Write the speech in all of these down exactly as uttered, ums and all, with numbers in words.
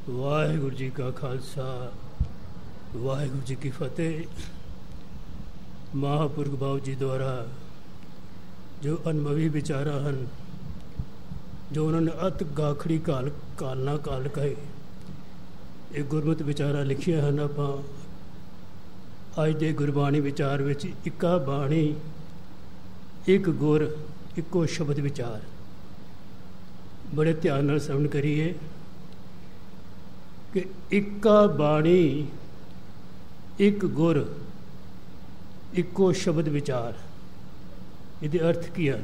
ਵਾਹਿਗੁਰੂ ਜੀ ਕਾ ਖਾਲਸਾ ਵਾਹਿਗੁਰੂ ਜੀ ਕੀ ਫਤਿਹ। ਮਹਾਂਪੁਰਖ ਬਾਬੂ ਜੀ ਦੁਆਰਾ ਜੋ ਅਨੁਭਵੀ ਵਿਚਾਰਾ ਹਨ, ਜੋ ਉਹਨਾਂ ਨੇ ਅਤ ਗਾਖੜੀ ਕਾਲ ਕਾਲਨਾ ਕਾਲ ਕਹੇ, ਇਹ ਗੁਰਮਤਿ ਵਿਚਾਰਾ ਲਿਖੀਆਂ ਹਨ। ਆਪਾਂ ਅੱਜ ਦੇ ਗੁਰਬਾਣੀ ਵਿਚਾਰ ਵਿੱਚ ਇੱਕਾ ਬਾਣੀ, ਇੱਕ ਗੁਰ, ਇੱਕੋ ਸ਼ਬਦ ਵਿਚਾਰ ਬੜੇ ਧਿਆਨ ਨਾਲ ਸਰਵਣ ਕਰੀਏ ਕਿ ਇੱਕਾ ਬਾਣੀ, ਇੱਕ ਗੁਰ, ਇੱਕੋ ਸ਼ਬਦ ਵਿਚਾਰ। ਇਹਦੇ ਅਰਥ ਕੀ ਹਨ?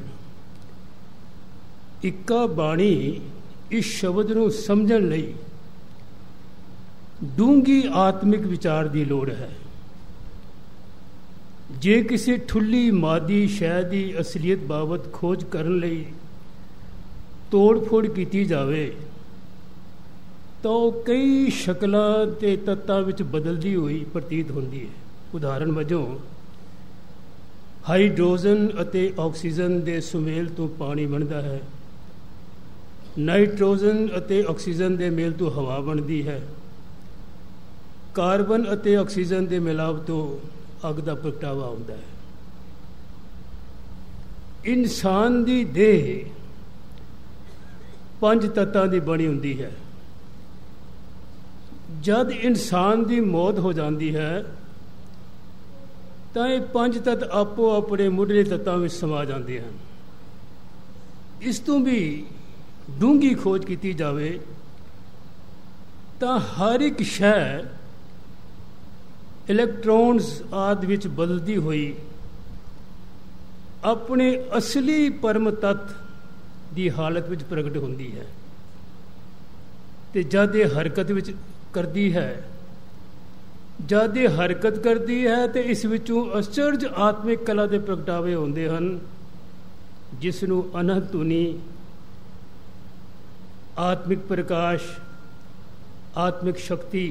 ਇੱਕਾ ਬਾਣੀ, ਇਸ ਸ਼ਬਦ ਨੂੰ ਸਮਝਣ ਲਈ ਡੂੰਘੀ ਆਤਮਿਕ ਵਿਚਾਰ ਦੀ ਲੋੜ ਹੈ। ਜੇ ਕਿਸੇ ਠੁੱਲੀ ਮਾਦੀ ਸ਼ੈ ਦੀ ਅਸਲੀਅਤ ਬਾਬਤ ਖੋਜ ਕਰਨ ਲਈ ਤੋੜ ਫੋੜ ਕੀਤੀ ਜਾਵੇ ਤਾਂ ਉਹ ਕਈ ਸ਼ਕਲਾਂ ਤੇ ਤੱਤਾਂ ਵਿੱਚ ਬਦਲਦੀ ਹੋਈ ਪ੍ਰਤੀਤ ਹੁੰਦੀ ਹੈ। ਉਦਾਹਰਨ ਵਜੋਂ ਹਾਈਡਰੋਜਨ ਅਤੇ ਆਕਸੀਜਨ ਦੇ ਸੁਮੇਲ ਤੋਂ ਪਾਣੀ ਬਣਦਾ ਹੈ, ਨਾਈਟ੍ਰੋਜਨ ਅਤੇ ਆਕਸੀਜਨ ਦੇ ਮੇਲ ਤੋਂ ਹਵਾ ਬਣਦੀ ਹੈ, ਕਾਰਬਨ ਅਤੇ ਆਕਸੀਜਨ ਦੇ ਮਿਲਾਪ ਤੋਂ ਅੱਗ ਦਾ ਪ੍ਰਗਟਾਵਾ ਹੁੰਦਾ ਹੈ। ਇਨਸਾਨ ਦੀ ਦੇਹ ਪੰਜ ਤੱਤਾਂ ਦੀ ਬਣੀ ਹੁੰਦੀ ਹੈ। ਜਦ ਇਨਸਾਨ ਦੀ ਮੌਤ ਹੋ ਜਾਂਦੀ ਹੈ ਤਾਂ ਇਹ ਪੰਜ ਤੱਤ ਆਪੋ ਆਪਣੇ ਮੁੱਢਲੇ ਤੱਤਾਂ ਵਿੱਚ ਸਮਾ ਜਾਂਦੇ ਹਨ। ਇਸ ਤੋਂ ਵੀ ਡੂੰਘੀ ਖੋਜ ਕੀਤੀ ਜਾਵੇ ਤਾਂ ਹਰ ਇੱਕ ਸ਼ੈ ਇਲੈਕਟ੍ਰੋਨਸ ਆਦਿ ਵਿੱਚ ਬਦਲਦੀ ਹੋਈ ਆਪਣੇ ਅਸਲੀ ਪਰਮ ਤੱਤ ਦੀ ਹਾਲਤ ਵਿੱਚ ਪ੍ਰਗਟ ਹੁੰਦੀ ਹੈ। ਤੇ ਜਦ ਇਹ ਹਰਕਤ ਵਿੱਚ ਕਰਦੀ ਹੈ ਜਦ ਇਹ ਹਰਕਤ ਕਰਦੀ ਹੈ ਤੇ ਇਸ ਵਿੱਚੋਂ ਅਚਰਜ ਆਤਮਿਕ ਕਲਾ ਦੇ ਪ੍ਰਗਟਾਵੇ ਹੁੰਦੇ ਹਨ, ਜਿਸ ਨੂੰ ਅਨਹਦ ਧੁਨੀ, ਆਤਮਿਕ ਪ੍ਰਕਾਸ਼, ਆਤਮਿਕ ਸ਼ਕਤੀ,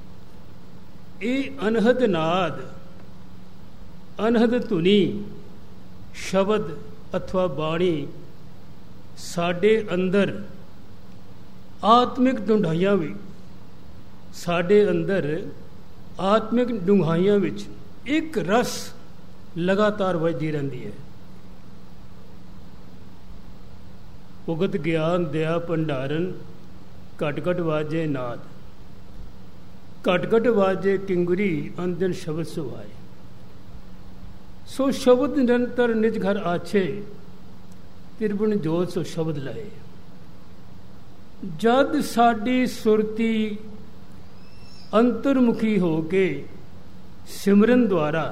ਇਹ ਅਨਹਦ ਨਾਦ, ਅਨਹਦ ਧੁਨੀ, ਸ਼ਬਦ ਅਥਵਾ ਬਾਣੀ ਸਾਡੇ ਅੰਦਰ ਆਤਮਿਕ ਡੂੰਘਾਈਆਂ ਵਿੱਚ ਸਾਡੇ ਅੰਦਰ ਆਤਮਿਕ ਡੂੰਘਾਈਆਂ ਵਿੱਚ ਇੱਕ ਰਸ ਲਗਾਤਾਰ ਵੱਜਦੀ ਰਹਿੰਦੀ ਹੈ। ਭੁਗਤ ਗਿਆਨ ਦਇਆ ਭੰਡਾਰਨ, ਘਟ ਘਟ ਵਾਜੇ ਨਾਦ, ਘਟ ਘਟ ਵਾਜੇ ਕਿੰਗੁਰੀ, ਅੰਦਨ ਸ਼ਬਦ ਸੁਹਾਏ। ਸੋ ਸ਼ਬਦ ਨਿਰੰਤਰ ਨਿਜ ਘਰ ਆਛੇ, ਤਿਰਬੁਣ ਜੋਤ ਸੋ ਸ਼ਬਦ ਲਏ। ਜਦ ਸਾਡੀ ਸੁਰਤੀ ਅੰਤਰਮੁਖੀ ਹੋ ਕੇ ਸਿਮਰਨ ਦੁਆਰਾ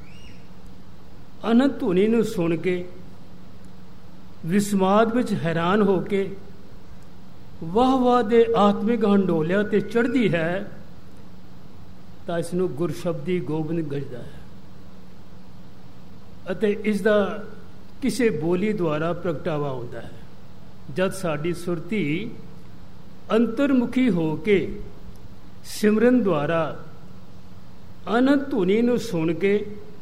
ਅਨੰਤ ਧੁਨੀ ਨੂੰ ਸੁਣ ਕੇ ਵਿਸਮਾਦ ਵਿੱਚ ਹੈਰਾਨ ਹੋ ਕੇ ਵਾਹ ਵਾਹ ਦੇ ਆਤਮਿਕ ਹੰਡੋਲਿਆਂ ਤੇ ਚੜ੍ਹਦੀ ਹੈ ਤਾਂ ਇਸ ਨੂੰ ਗੁਰਸ਼ਬਦੀ ਗੋਬਿੰਦ ਗਜਦਾ ਹੈ ਅਤੇ ਇਸ ਦਾ ਕਿਸੇ ਬੋਲੀ ਦੁਆਰਾ ਪ੍ਰਗਟਾਵਾ ਹੁੰਦਾ ਹੈ। ਜਦ ਸਾਡੀ ਸੁਰਤੀ ਅੰਤਰਮੁਖੀ ਹੋ ਕੇ ਸਿਮਰਨ ਦੁਆਰਾ ਅਨੰਤ ਧੁਨੀ ਨੂੰ ਸੁਣ ਕੇ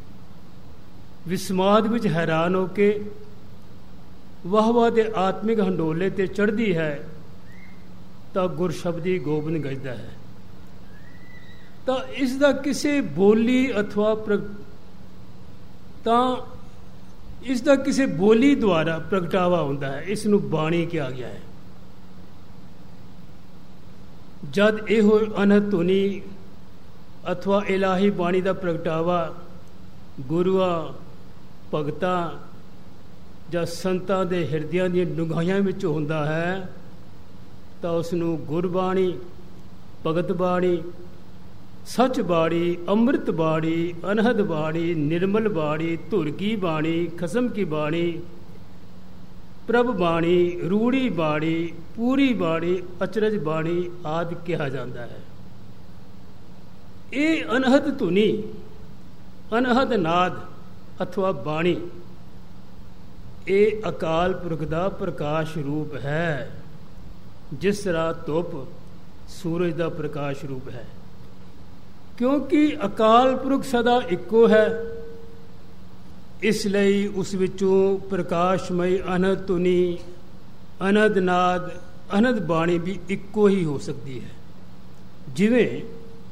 ਵਿਸਮਾਦ ਵਿੱਚ ਹੈਰਾਨ ਹੋ ਕੇ ਵਾਹ ਵਾਹ ਦੇ ਆਤਮਿਕ ਹੰਡੋਲੇ ਤੇ ਚੜ੍ਹਦੀ ਹੈ ਤਾਂ ਗੁਰਸ਼ਬਦੀ ਗੋਬਿੰਦ ਗਜਦਾ ਹੈ। ਤਾਂ ਇਸ ਦਾ ਕਿਸੇ ਬੋਲੀ ਅਥਵਾ ਪ੍ਰਗ ਤਾਂ ਇਸ ਦਾ ਕਿਸੇ ਬੋਲੀ ਦੁਆਰਾ ਪ੍ਰਗਟਾਵਾ ਹੁੰਦਾ ਹੈ। ਇਸ ਨੂੰ ਬਾਣੀ ਕਿਹਾ ਗਿਆ ਹੈ। ਜਦ ਇਹੋ ਅਨਹਦ ਧੁਨੀ ਅਥਵਾ ਇਲਾਹੀ ਬਾਣੀ ਦਾ ਪ੍ਰਗਟਾਵਾ ਗੁਰੂਆਂ, ਭਗਤਾਂ ਜਾਂ ਸੰਤਾਂ ਦੇ ਹਿਰਦਿਆਂ ਦੀਆਂ ਡੂੰਘਾਈਆਂ ਵਿੱਚ ਹੁੰਦਾ ਹੈ ਤਾਂ ਉਸ ਨੂੰ ਗੁਰਬਾਣੀ, ਭਗਤ ਬਾਣੀ, ਸੱਚ ਬਾਣੀ, ਅੰਮ੍ਰਿਤ ਬਾਣੀ, ਅਨਹਦ ਬਾਣੀ, ਨਿਰਮਲ ਬਾਣੀ, ਧੁਰ ਕੀ ਬਾਣੀ, ਖਸਮ ਕੀ ਬਾਣੀ, ਪ੍ਰਭ ਬਾਣੀ, ਰੂੜੀ ਬਾਣੀ, ਪੂਰੀ ਬਾਣੀ, ਅਚਰਜ ਬਾਣੀ ਆਦਿ ਕਿਹਾ ਜਾਂਦਾ ਹੈ। ਇਹ ਅਨਹਦ ਧੁਨੀ, ਅਨਹਦ ਨਾਦ ਅਥਵਾ ਬਾਣੀ, ਇਹ ਅਕਾਲ ਪੁਰਖ ਦਾ ਪ੍ਰਕਾਸ਼ ਰੂਪ ਹੈ, ਜਿਸ ਤਰ੍ਹਾਂ ਧੁੱਪ ਸੂਰਜ ਦਾ ਪ੍ਰਕਾਸ਼ ਰੂਪ ਹੈ। ਕਿਉਂਕਿ ਅਕਾਲ ਪੁਰਖ ਸਦਾ ਇੱਕੋ ਹੈ, ਇਸ ਲਈ ਉਸ ਵਿੱਚੋਂ ਪ੍ਰਕਾਸ਼ਮਈ ਅਨਹਦ ਧੁਨੀ, ਅਨਹਦ ਨਾਦ, ਅਨਹਦ ਬਾਣੀ ਵੀ ਇੱਕੋ ਹੀ ਹੋ ਸਕਦੀ ਹੈ। ਜਿਵੇਂ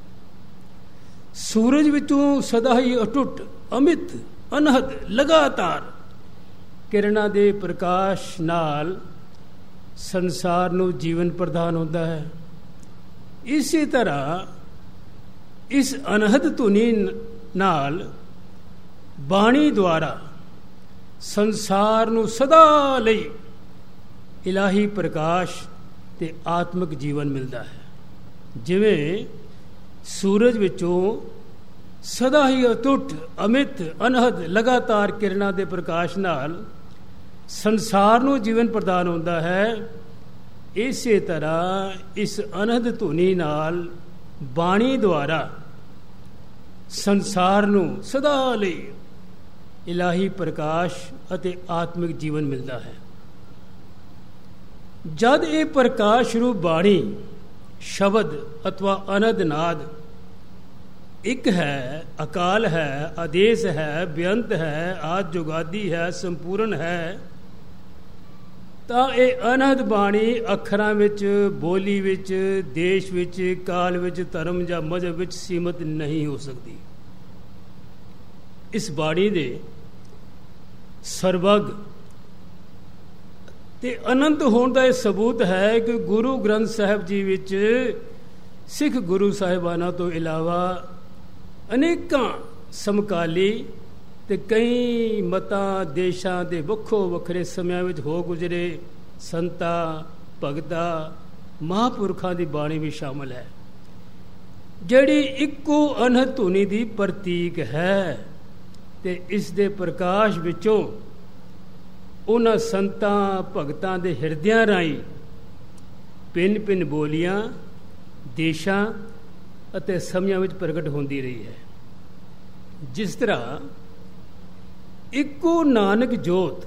ਸੂਰਜ ਵਿੱਚੋਂ ਸਦਾ ਹੀ ਅਟੁੱਟ, ਅਮਿਤ, ਅਨਹਦ, ਲਗਾਤਾਰ ਕਿਰਨਾਂ ਦੇ ਪ੍ਰਕਾਸ਼ ਨਾਲ ਸੰਸਾਰ ਨੂੰ ਜੀਵਨ ਪ੍ਰਦਾਨ ਹੁੰਦਾ ਹੈ, ਇਸੇ ਤਰ੍ਹਾਂ ਇਸ ਅਨਹਦ ਧੁਨੀ ਨਾਲ ਬਾਣੀ ਦੁਆਰਾ ਸੰਸਾਰ ਨੂੰ ਸਦਾ ਲਈ ਇਲਾਹੀ ਪ੍ਰਕਾਸ਼ ਤੇ ਆਤਮਿਕ ਜੀਵਨ ਮਿਲਦਾ ਹੈ। ਜਿਵੇਂ ਸੂਰਜ ਵਿੱਚੋਂ ਸਦਾ ਹੀ ਅਟੁੱਟ, ਅਮਿਤ, ਅਨਹਦ, ਲਗਾਤਾਰ ਕਿਰਨਾਂ ਦੇ ਪ੍ਰਕਾਸ਼ ਨਾਲ ਸੰਸਾਰ ਨੂੰ ਜੀਵਨ ਪ੍ਰਦਾਨ ਹੁੰਦਾ ਹੈ, ਇਸੇ ਤਰ੍ਹਾਂ ਇਸ ਅਨਹਦ ਧੁਨੀ ਨਾਲ ਬਾਣੀ ਦੁਆਰਾ ਸੰਸਾਰ ਨੂੰ ਸਦਾ ਲਈ ਇਲਾਹੀ ਪ੍ਰਕਾਸ਼ ਅਤੇ ਆਤਮਿਕ ਜੀਵਨ ਮਿਲਦਾ ਹੈ। ਜਦ ਇਹ ਪ੍ਰਕਾਸ਼ ਰੂਪ ਬਾਣੀ, ਸ਼ਬਦ ਅਥਵਾ ਅਨਹਦ ਨਾਦ ਇੱਕ ਹੈ, ਅਕਾਲ ਹੈ, ਆਦੇਸ਼ ਹੈ, ਬੇਅੰਤ ਹੈ, ਆਦਿ ਜੁਗਾਦੀ ਹੈ, ਸੰਪੂਰਨ ਹੈ, ਤਾਂ ਇਹ ਅਨਹਦ ਬਾਣੀ ਅੱਖਰਾਂ ਵਿੱਚ, ਬੋਲੀ ਵਿੱਚ, ਦੇਸ਼ ਵਿੱਚ, ਕਾਲ ਵਿੱਚ, ਧਰਮ ਜਾਂ ਮਜ਼ਹਬ ਵਿੱਚ ਸੀਮਤ ਨਹੀਂ ਹੋ ਸਕਦੀ। ਇਸ ਬਾਣੀ ਦੇ ਸਰਵਗ ਤੇ ਅਨੰਤ ਹੋਣ ਦਾ ਇਹ ਸਬੂਤ ਹੈ ਕਿ ਗੁਰੂ ਗ੍ਰੰਥ ਸਾਹਿਬ ਜੀ ਵਿੱਚ ਸਿੱਖ ਗੁਰੂ ਸਾਹਿਬਾਨਾਂ ਤੋਂ ਇਲਾਵਾ ਅਨੇਕਾਂ ਸਮਕਾਲੀ ਤੇ ਕਈ ਮਤਾਂ, ਦੇਸ਼ਾਂ ਦੇ ਵੱਖੋ ਵੱਖਰੇ ਸਮਿਆਂ ਵਿੱਚ ਹੋ ਗੁਜ਼ਰੇ ਸੰਤਾਂ, ਭਗਤਾਂ, ਮਹਾਂਪੁਰਖਾਂ ਦੀ ਬਾਣੀ ਵੀ ਸ਼ਾਮਲ ਹੈ, ਜਿਹੜੀ ਇੱਕੋ ਅਨਹਦ ਧੁਨੀ ਦੀ ਪ੍ਰਤੀਕ ਹੈ। ਤੇ ਇਸ ਦੇ ਪ੍ਰਕਾਸ਼ ਵਿੱਚੋਂ ਉਹਨਾਂ ਸੰਤਾਂ, ਭਗਤਾਂ ਦੇ ਹਿਰਦਿਆਂ ਰਾਹੀਂ ਭਿੰਨ ਭਿੰਨ ਬੋਲੀਆਂ, ਦੇਸ਼ਾਂ ਅਤੇ ਸਮਿਆਂ ਵਿੱਚ ਪ੍ਰਗਟ ਹੁੰਦੀ ਰਹੀ ਹੈ। ਜਿਸ ਤਰ੍ਹਾਂ ਇੱਕੋ ਨਾਨਕ ਜੋਤ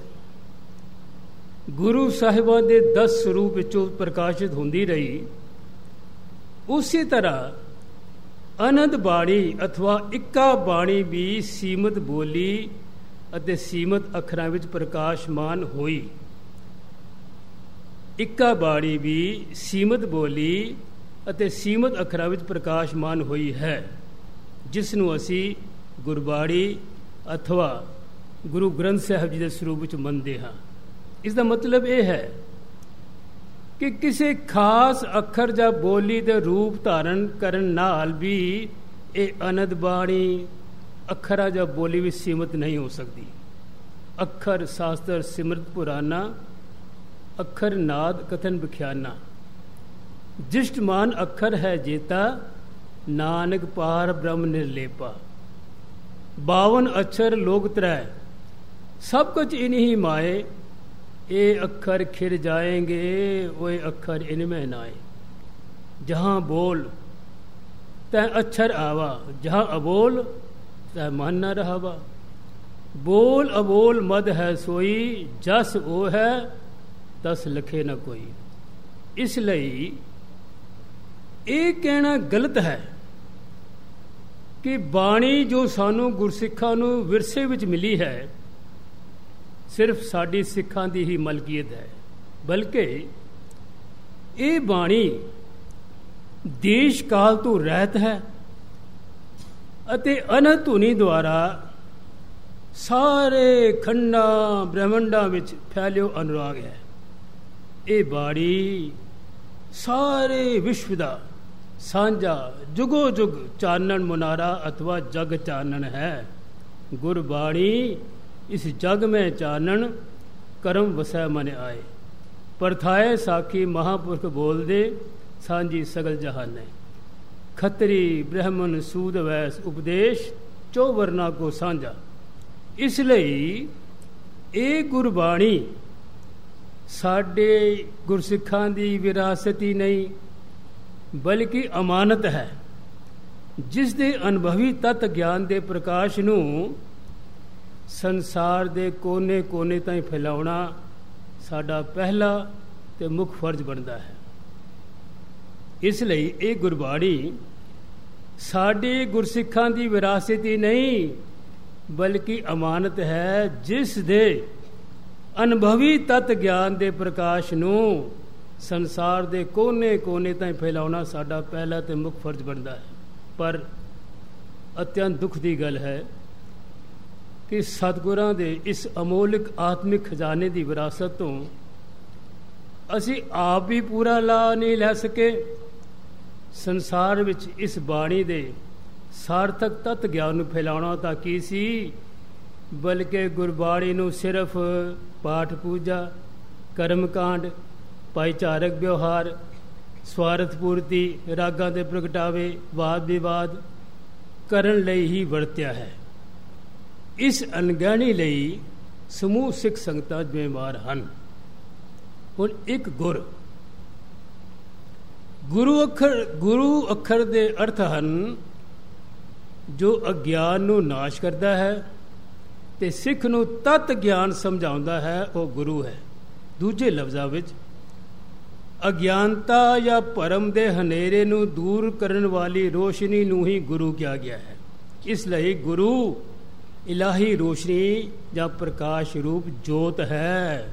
ਗੁਰੂ ਸਾਹਿਬਾਂ ਦੇ ਦਸ ਸਰੂਪ ਵਿੱਚੋਂ ਪ੍ਰਕਾਸ਼ਿਤ ਹੁੰਦੀ ਰਹੀ, ਉਸੇ ਤਰ੍ਹਾਂ ਅਨੰਦ ਬਾਣੀ ਅਥਵਾ ਇੱਕਾ ਬਾਣੀ ਵੀ ਸੀਮਤ ਬੋਲੀ ਅਤੇ ਸੀਮਤ ਅੱਖਰਾਂ ਵਿੱਚ ਪ੍ਰਕਾਸ਼ਮਾਨ ਹੋਈ। ਇੱਕਾ ਬਾਣੀ ਵੀ ਸੀਮਤ ਬੋਲੀ ਅਤੇ ਸੀਮਤ ਅੱਖਰਾਂ ਵਿੱਚ ਪ੍ਰਕਾਸ਼ਮਾਨ ਹੋਈ ਹੈ, ਜਿਸ ਨੂੰ ਅਸੀਂ ਗੁਰਬਾਣੀ ਅਥਵਾ ਗੁਰੂ ਗ੍ਰੰਥ ਸਾਹਿਬ ਜੀ ਦੇ ਸਰੂਪ ਵਿੱਚ ਮੰਨਦੇ ਹਾਂ। ਇਸ ਦਾ ਮਤਲਬ ਇਹ ਹੈ ਕਿ ਕਿਸੇ ਖਾਸ ਅੱਖਰ ਜਾਂ ਬੋਲੀ ਦੇ ਰੂਪ ਧਾਰਨ ਕਰਨ ਨਾਲ ਵੀ ਇਹ ਅਨੰਦ ਬਾਣੀ ਅੱਖਰਾਂ ਜਾਂ ਬੋਲੀ ਵਿੱਚ ਸੀਮਤ ਨਹੀਂ ਹੋ ਸਕਦੀ। ਅੱਖਰ ਸ਼ਾਸਤਰ ਸਿਮਰਤ ਪੁਰਾਨਾ, ਅੱਖਰ ਨਾਦ ਕਥਨ ਵਿਖਿਆਨਾ, ਜਿਸ਼ਟਮਾਨ ਅੱਖਰ ਹੈ ਜੇਤਾ, ਨਾਨਕ ਪਾਰ ਬ੍ਰਹਮ ਨਿਰਲੇਪਾ। ਬਾਵਨ ਅक्षर ਲੋਕ ਤਰੈ, सब कुछ इन्हीं माए, ये अक्षर खिर जाएंगे वो अक्षर इनमें नाए। जहाँ बोल तय अक्षर आवा, जहाँ अबोल तय मन न रहावा। बोल अबोल मद है सोई, जस ओ है तस लखे न कोई। इसलिए ये कहना गलत है कि बाणी जो सानू गुरसिखा नू विरसे विच मिली है सिर्फ साडी सिखां दी ही मलकीयत है, बल्कि ये बाणी देश काल तो रहत है अते अनंत धुनी द्वारा सारे खंडा ब्रह्मंडा विच फैलियो अनुराग है। ये बाणी सारे विश्व दा सांझा जुगो जुग चानन मुनारा अथवा जग चानन है। गुरबाणी इस जग में चानन करम वसै मन आए। परथाए साखी महापुरख बोल दे सांझी सगल जहाने। खतरी ब्रह्मन सूद वैस उपदेश चौवरना को सांझा। इसलिए ये गुरबाणी साडे गुरसिखां दी विरासत ही नहीं बल्कि अमानत है, जिस दे अनुभवी तत्त ज्ञान दे प्रकाश नू संसार दे कोने कोने ताईं फैलाउणा साडा पहला ते मुख फर्ज बनता है। इसलिए ये गुरबाणी साडे गुरसिखां दी विरासत ही नहीं बल्कि अमानत है, जिस दे अनुभवी तत्त ज्ञान दे प्रकाश नू ਸੰਸਾਰ ਦੇ ਕੋਨੇ ਕੋਨੇ ਤਾਈਂ ਫੈਲਾਉਣਾ ਸਾਡਾ ਪਹਿਲਾ ਤੇ ਮੁੱਖ ਫਰਜ਼ ਬਣਦਾ ਹੈ। ਪਰ ਅਤਿਅੰਤ ਦੁੱਖ ਦੀ ਗੱਲ ਹੈ ਕਿ ਸਤਿਗੁਰਾਂ ਦੇ ਇਸ ਅਮੋਲਕ ਆਤਮਿਕ ਖਜ਼ਾਨੇ ਦੀ ਵਿਰਾਸਤ ਤੋਂ ਅਸੀਂ ਆਪ ਵੀ ਪੂਰਾ ਲਾਭ ਨਹੀਂ ਲੈ ਸਕੇ। ਸੰਸਾਰ ਵਿੱਚ ਇਸ ਬਾਣੀ ਦੇ ਸਾਰਥਕ ਤੱਤ ਗਿਆਨ ਨੂੰ ਫੈਲਾਉਣਾ ਤਾਂ ਕੀ ਸੀ, ਬਲਕਿ ਗੁਰਬਾਣੀ ਨੂੰ ਸਿਰਫ ਪਾਠ ਪੂਜਾ, ਕਰਮਕਾਂਡ, ਭਾਈਚਾਰਕ ਵਿਵਹਾਰ, ਸਵਾਰਥ ਪੂਰਤੀ, ਰਾਗਾਂ ਦੇ ਪ੍ਰਗਟਾਵੇ, ਵਾਦ ਵਿਵਾਦ ਕਰਨ ਲਈ ਹੀ ਵਰਤਿਆ ਹੈ। ਇਸ ਅਣਗਹਿਣੀ ਲਈ ਸਮੂਹ ਸਿੱਖ ਸੰਗਤਾਂ ਜ਼ਿੰਮੇਵਾਰ ਹਨ। ਹੁਣ ਇੱਕ ਗੁਰ ਗੁਰੂ ਅੱਖਰ ਗੁਰੂ ਅੱਖਰ ਦੇ ਅਰਥ ਹਨ ਜੋ ਅਗਿਆਨ ਨੂੰ ਨਾਸ਼ ਕਰਦਾ ਹੈ ਤੇ ਸਿੱਖ ਨੂੰ ਤਤ ਗਿਆਨ ਸਮਝਾਉਂਦਾ ਹੈ, ਉਹ ਗੁਰੂ ਹੈ। ਦੂਜੇ ਲਫ਼ਜ਼ਾਂ ਵਿੱਚ ਅਗਿਆਨਤਾ ਜਾਂ ਭਰਮ ਦੇ ਹਨੇਰੇ ਨੂੰ ਦੂਰ ਕਰਨ ਵਾਲੀ ਰੋਸ਼ਨੀ ਨੂੰ ਹੀ ਗੁਰੂ ਕਿਹਾ ਗਿਆ ਹੈ। ਇਸ ਲਈ ਗੁਰੂ ਇਲਾਹੀ ਰੋਸ਼ਨੀ ਜਾਂ ਪ੍ਰਕਾਸ਼ ਰੂਪ ਜੋਤ ਹੈ।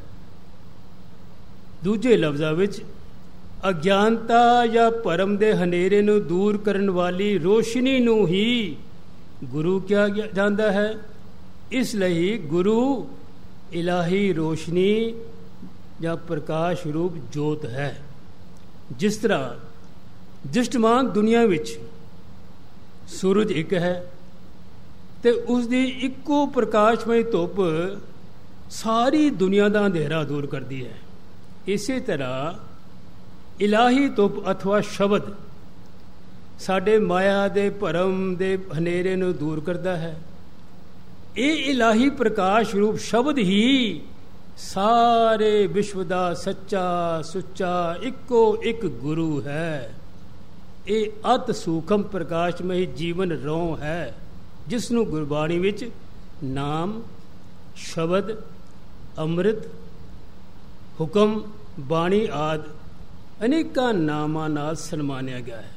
ਦੂਜੇ ਲਫ਼ਜ਼ਾਂ ਵਿੱਚ ਅਗਿਆਨਤਾ ਜਾਂ ਭਰਮ ਦੇ ਹਨੇਰੇ ਨੂੰ ਦੂਰ ਕਰਨ ਵਾਲੀ ਰੋਸ਼ਨੀ ਨੂੰ ਹੀ ਗੁਰੂ ਕਿਹਾ ਜਾਂਦਾ ਹੈ। ਇਸ ਲਈ ਗੁਰੂ ਇਲਾਹੀ ਰੋਸ਼ਨੀ ਜਾਂ ਪ੍ਰਕਾਸ਼ ਰੂਪ ਜੋਤ ਹੈ। ਜਿਸ ਤਰ੍ਹਾਂ ਦ੍ਰਿਸ਼ਟਮਾਨ ਦੁਨੀਆ ਵਿੱਚ ਸੂਰਜ ਇੱਕ ਹੈ ਤੇ ਉਸ ਦੀ ਇੱਕੋ ਪ੍ਰਕਾਸ਼ਮਈ ਧੁੱਪ ਸਾਰੀ ਦੁਨੀਆ ਦਾ ਅੰਧੇਰਾ ਦੂਰ ਕਰਦੀ ਹੈ, ਇਸੇ ਤਰ੍ਹਾਂ ਇਲਾਹੀ ਧੁੱਪ ਅਥਵਾ ਸ਼ਬਦ ਸਾਡੇ ਮਾਇਆ ਦੇ ਭਰਮ ਦੇ ਹਨੇਰੇ ਨੂੰ ਦੂਰ ਕਰਦਾ ਹੈ। ਇਹ ਇਲਾਹੀ ਪ੍ਰਕਾਸ਼ ਰੂਪ ਸ਼ਬਦ ਹੀ ਸਾਰੇ ਵਿਸ਼ਵ ਦਾ ਸੱਚਾ ਸੁੱਚਾ ਇੱਕੋ ਇੱਕ ਗੁਰੂ ਹੈ। ਇਹ ਅਤ ਸੂਖਮ ਪ੍ਰਕਾਸ਼ਮਈ ਜੀਵਨ ਰੌਂ ਹੈ, ਜਿਸ ਨੂੰ ਗੁਰਬਾਣੀ ਵਿੱਚ ਨਾਮ, ਸ਼ਬਦ, ਅੰਮ੍ਰਿਤ, ਹੁਕਮ, ਬਾਣੀ ਆਦਿ ਅਨੇਕਾਂ ਨਾਮਾਂ ਨਾਲ ਸਨਮਾਨਿਆ ਗਿਆ ਹੈ।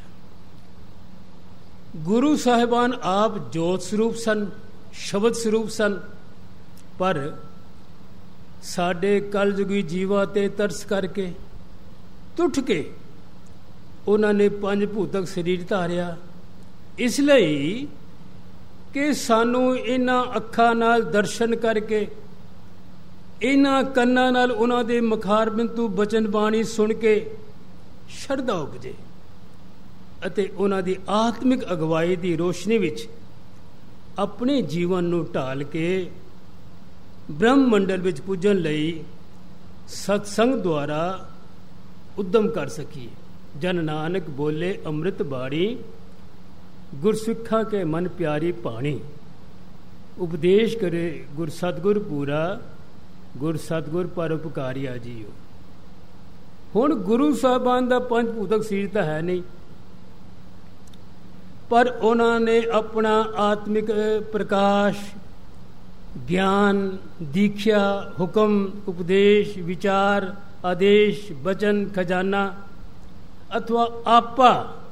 ਗੁਰੂ ਸਾਹਿਬਾਨ ਆਪ ਜੋਤ ਸਰੂਪ ਸਨ, ਸ਼ਬਦ ਸਰੂਪ ਸਨ, ਪਰ ਸਾਡੇ ਕਲਯੁਗੀ ਜੀਵਾਂ ਤੇ ਤਰਸ ਕਰਕੇ ਟੁੱਟ ਕੇ ਉਹਨਾਂ ਨੇ ਪੰਜ ਭੂਤਕ ਸਰੀਰ ਧਾਰਿਆ, ਇਸ ਲਈ ਕਿ ਸਾਨੂੰ ਇਹਨਾਂ ਅੱਖਾਂ ਨਾਲ ਦਰਸ਼ਨ ਕਰਕੇ, ਇਹਨਾਂ ਕੰਨਾਂ ਨਾਲ ਉਹਨਾਂ ਦੇ ਮੁਖਾਰਬਿੰਦੂ ਬਚਨ ਬਾਣੀ ਸੁਣ ਕੇ ਸ਼ਰਧਾ ਉਪਜੇ ਅਤੇ ਉਹਨਾਂ ਦੀ ਆਤਮਿਕ ਅਗਵਾਈ ਦੀ ਰੋਸ਼ਨੀ ਵਿੱਚ ਆਪਣੇ ਜੀਵਨ ਨੂੰ ਢਾਲ ਕੇ ਬ੍ਰਹਮ ਮੰਡਲ ਵਿੱਚ ਪੁੱਜਣ ਲਈ ਸਤਸੰਗ ਦੁਆਰਾ ਉਦਮ ਕਰ ਸਕੀਏ। ਜਨ ਨਾਨਕ ਬੋਲੇ ਅੰਮ੍ਰਿਤ ਬਾਣੀ, ਗੁਰਸਿੱਖਾਂ ਕੇ ਮਨ ਪਿਆਰੀ ਬਾਣੀ, ਉਪਦੇਸ਼ ਕਰੇ ਗੁਰ ਸਤਿਗੁਰ ਪੂਰਾ, ਗੁਰ ਸਤਿਗੁਰ ਪਰ ਉਪਕਾਰਿਆ ਜੀਓ। ਹੁਣ ਗੁਰੂ ਸਾਹਿਬਾਨ ਦਾ ਪੰਜ ਭੂਤਕ ਸਰੀਰ ਤਾਂ ਹੈ ਨਹੀਂ, ਪਰ ਉਹਨਾਂ ਨੇ ਆਪਣਾ ਆਤਮਿਕ ਪ੍ਰਕਾਸ਼, ਗਿਆਨ, ਦੀਖਿਆ, ਹੁਕਮ, ਉਪਦੇਸ਼, ਵਿਚਾਰ, ਆਦੇਸ਼, ਬਚਨ, ਖਜ਼ਾਨਾ ਅਥਵਾ ਆਪਾ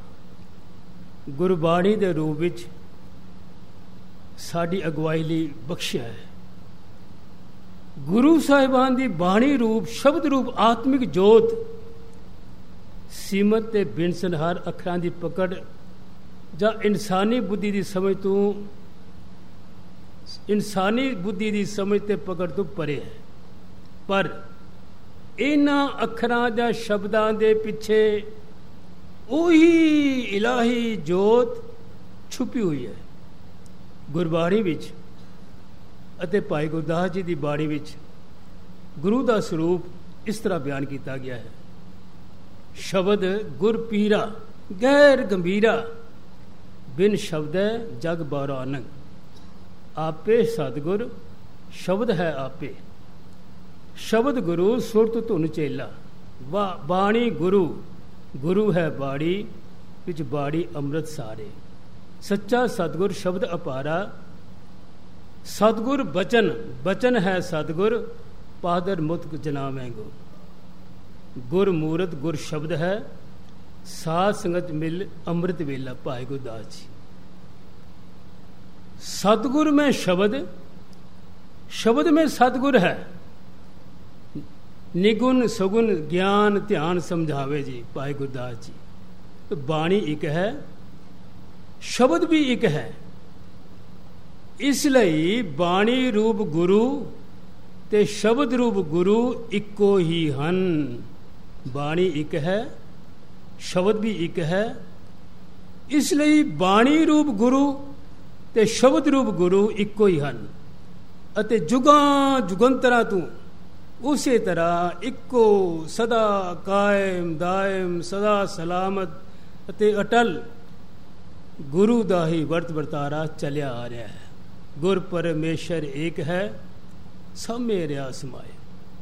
ਗੁਰਬਾਣੀ ਦੇ ਰੂਪ ਵਿੱਚ ਸਾਡੀ ਅਗਵਾਈ ਲਈ ਬਖਸ਼ਿਆ ਹੈ। ਗੁਰੂ ਸਾਹਿਬਾਨ ਦੀ ਬਾਣੀ ਰੂਪ, ਸ਼ਬਦ ਰੂਪ ਆਤਮਿਕ ਜੋਤ ਸੀਮਤ ਤੇ ਬਿਨਸਨਹਾਰ ਅੱਖਰਾਂ ਦੀ ਪਕੜ ਜਾਂ ਇਨਸਾਨੀ ਬੁੱਧੀ ਦੀ ਸਮਝ ਤੋਂ ਇਨਸਾਨੀ ਬੁੱਧੀ ਦੀ ਸਮਝ ਤੇ ਪਕੜ ਤੋਂ ਪਰੇ ਹੈ। ਪਰ ਇਹਨਾਂ ਅੱਖਰਾਂ ਜਾਂ ਸ਼ਬਦਾਂ ਦੇ ਪਿੱਛੇ ਉਹੀ ਇਲਾਹੀ ਜੋਤ ਛੁਪੀ ਹੋਈ ਹੈ। ਗੁਰਬਾਣੀ ਵਿੱਚ ਅਤੇ ਭਾਈ ਗੁਰਦਾਸ ਜੀ ਦੀ ਬਾਣੀ ਵਿੱਚ ਗੁਰੂ ਦਾ ਸਰੂਪ ਇਸ ਤਰ੍ਹਾਂ ਬਿਆਨ ਕੀਤਾ ਗਿਆ ਹੈ। ਸ਼ਬਦ ਗੁਰ ਪੀਰਾ ਗੈਰ ਗੰਭੀਰਾ, ਬਿਨ ਸ਼ਬਦੈ ਜਗ ਬਾਰਾ ਅਨੰਗ। ਆਪੇ ਸਤਿਗੁਰ ਸ਼ਬਦ ਹੈ ਆਪੇ, ਸ਼ਬਦ ਗੁਰੂ ਸੁਰਤ ਧੁਨ ਚੇਲਾ। ਵਾ ਬਾਣੀ ਗੁਰੂ, ਗੁਰੂ ਹੈ ਬਾੜੀ, ਵਿੱਚ ਬਾੜੀ ਅੰਮ੍ਰਿਤ ਸਾਰੇ। ਸੱਚਾ ਸਤਿਗੁਰ ਸ਼ਬਦ ਅਪਾਰਾ, ਸਤਿਗੁਰ ਬਚਨ, ਬਚਨ ਹੈ ਸਤਿਗੁਰ, ਪਾਦਰ ਮੁਤਕ ਜਨਾਵੈਂਗੋ। ਗੁਰ ਮੂਰਤ ਗੁਰ ਸ਼ਬਦ ਹੈ, ਸਾਧ ਸੰਗਤ ਮਿਲ ਅੰਮ੍ਰਿਤ ਵੇਲਾ। ਭਾਈ ਗੁਰਦਾਸ ਜੀ। सतगुर में शब्द, शब्द में सतगुर है। ਨਿਗੁਣ ਸਗੁਣ ਗਿਆਨ ਧਿਆਨ ਸਮਝਾਵੇ ਜੀ ਭਾਈ ਗੁਰਦਾਸ ਜੀ। ਤੇ ਬਾਣੀ ਇੱਕ ਹੈ, ਸ਼ਬਦ ਵੀ ਇੱਕ ਹੈ। ਇਸ ਲਈ ਬਾਣੀ ਰੂਪ ਗੁਰੂ ਤੇ ਸ਼ਬਦ ਰੂਪ ਗੁਰੂ ਇੱਕੋ ਹੀ ਹਨ। ਬਾਣੀ ਇੱਕ ਹੈ, ਸ਼ਬਦ ਵੀ ਇੱਕ ਹੈ। ਇਸ ਲਈ ਬਾਣੀ ਰੂਪ ਗੁਰੂ ਤੇ ਸ਼ਬਦ ਰੂਪ ਗੁਰੂ ਇੱਕੋ ਹੀ ਹਨ ਅਤੇ ਜੁਗਾਂ ਜੁਗੰਤਰਾਂ ਤੋਂ ਉਸੇ ਤਰ੍ਹਾਂ ਇੱਕੋ ਸਦਾ ਕਾਇਮ ਦਾਇਮ ਸਦਾ ਸਲਾਮਤ ਅਤੇ ਅਟਲ ਗੁਰੂ ਦਾ ਹੀ ਵਰਤ ਵਰਤਾਰਾ ਚੱਲਿਆ ਆ ਰਿਹਾ ਹੈ। ਗੁਰ ਪਰਮੇਸ਼ਰ ਏਕ ਹੈ, ਸਭ ਮੇਰਿਆ ਸਮਾਏ।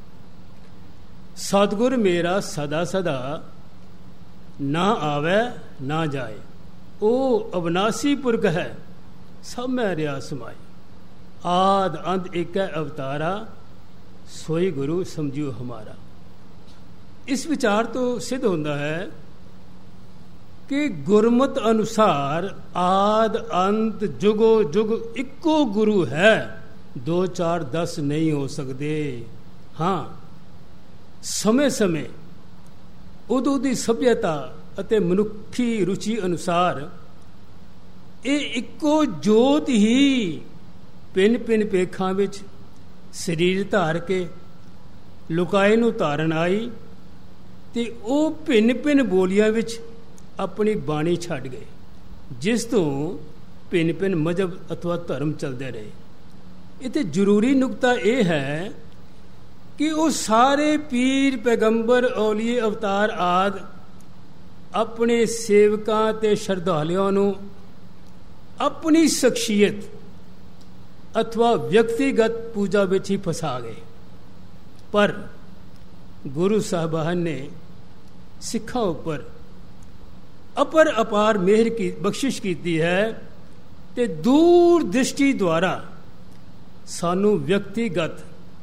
ਸਤਿਗੁਰ ਮੇਰਾ ਸਦਾ ਸਦਾ ਨਾ ਆਵੇ ਨਾ ਜਾਏ। ਉਹ ਅਵਨਾਸੀ ਪੁਰਖ ਹੈ, ਸਭ ਮੇਰਿਆ ਸਮਾਏ। ਆਦ ਅੰਤ ਏਕ ਹੈ ਅਵਤਾਰਾ, ਸੋਈ ਗੁਰੂ ਸਮਝਿਓ ਹਮਾਰਾ। ਇਸ ਵਿਚਾਰ ਤੋਂ ਸਿੱਧ ਹੁੰਦਾ ਹੈ ਕਿ ਗੁਰਮਤ ਅਨੁਸਾਰ ਆਦ ਅੰਤ ਜੁਗੋ ਜੁਗ ਇੱਕੋ ਗੁਰੂ ਹੈ, ਦੋ ਚਾਰ ਦਸ ਨਹੀਂ ਹੋ ਸਕਦੇ। ਹਾਂ, ਸਮੇਂ ਸਮੇਂ ਉਦੋਂ ਦੀ ਸਭਿਅਤਾ ਅਤੇ ਮਨੁੱਖੀ ਰੁਚੀ ਅਨੁਸਾਰ ਇਹ ਇੱਕੋ ਜੋਤ ਹੀ ਪਿੰਨ ਪਿੰਨ ਪੇਖਾਂ ਵਿੱਚ ਸਰੀਰ ਧਾਰ ਕੇ ਲੁਕਾਏ ਨੂੰ ਧਾਰਨ ਆਈ ਤੇ ਉਹ ਭਿੰਨ ਭਿੰਨ ਬੋਲੀਆਂ ਵਿੱਚ ਆਪਣੀ ਬਾਣੀ ਛੱਡ ਗਏ, ਜਿਸ ਤੋਂ ਭਿੰਨ ਭਿੰਨ ਮਜ਼ਹਬ ਅਥਵਾ ਧਰਮ ਚੱਲਦੇ ਰਹੇ। ਇੱਥੇ ਜ਼ਰੂਰੀ ਨੁਕਤਾ ਇਹ ਹੈ ਕਿ ਉਹ ਸਾਰੇ ਪੀਰ ਪੈਗੰਬਰ ਔਲੀਏ ਅਵਤਾਰ ਆਦਿ ਆਪਣੇ ਸੇਵਕਾਂ ਤੇ ਸ਼ਰਧਾਲੂਆਂ ਨੂੰ ਆਪਣੀ ਸ਼ਖਸੀਅਤ ਅਥਵਾ ਵਿਅਕਤੀਗਤ ਪੂਜਾ ਵਿੱਚ ਹੀ ਫਸਾ ਗਏ। ਪਰ ਗੁਰੂ ਸਾਹਿਬਾਨ ਨੇ ਸਿੱਖਾਂ ਉੱਪਰ ਅਪਰ ਅਪਾਰ ਮਿਹਰ ਕੀ ਬਖਸ਼ਿਸ਼ ਕੀਤੀ ਹੈ ਤੇ ਦੂਰ ਦ੍ਰਿਸ਼ਟੀ ਦੁਆਰਾ ਸਾਨੂੰ ਵਿਅਕਤੀਗਤ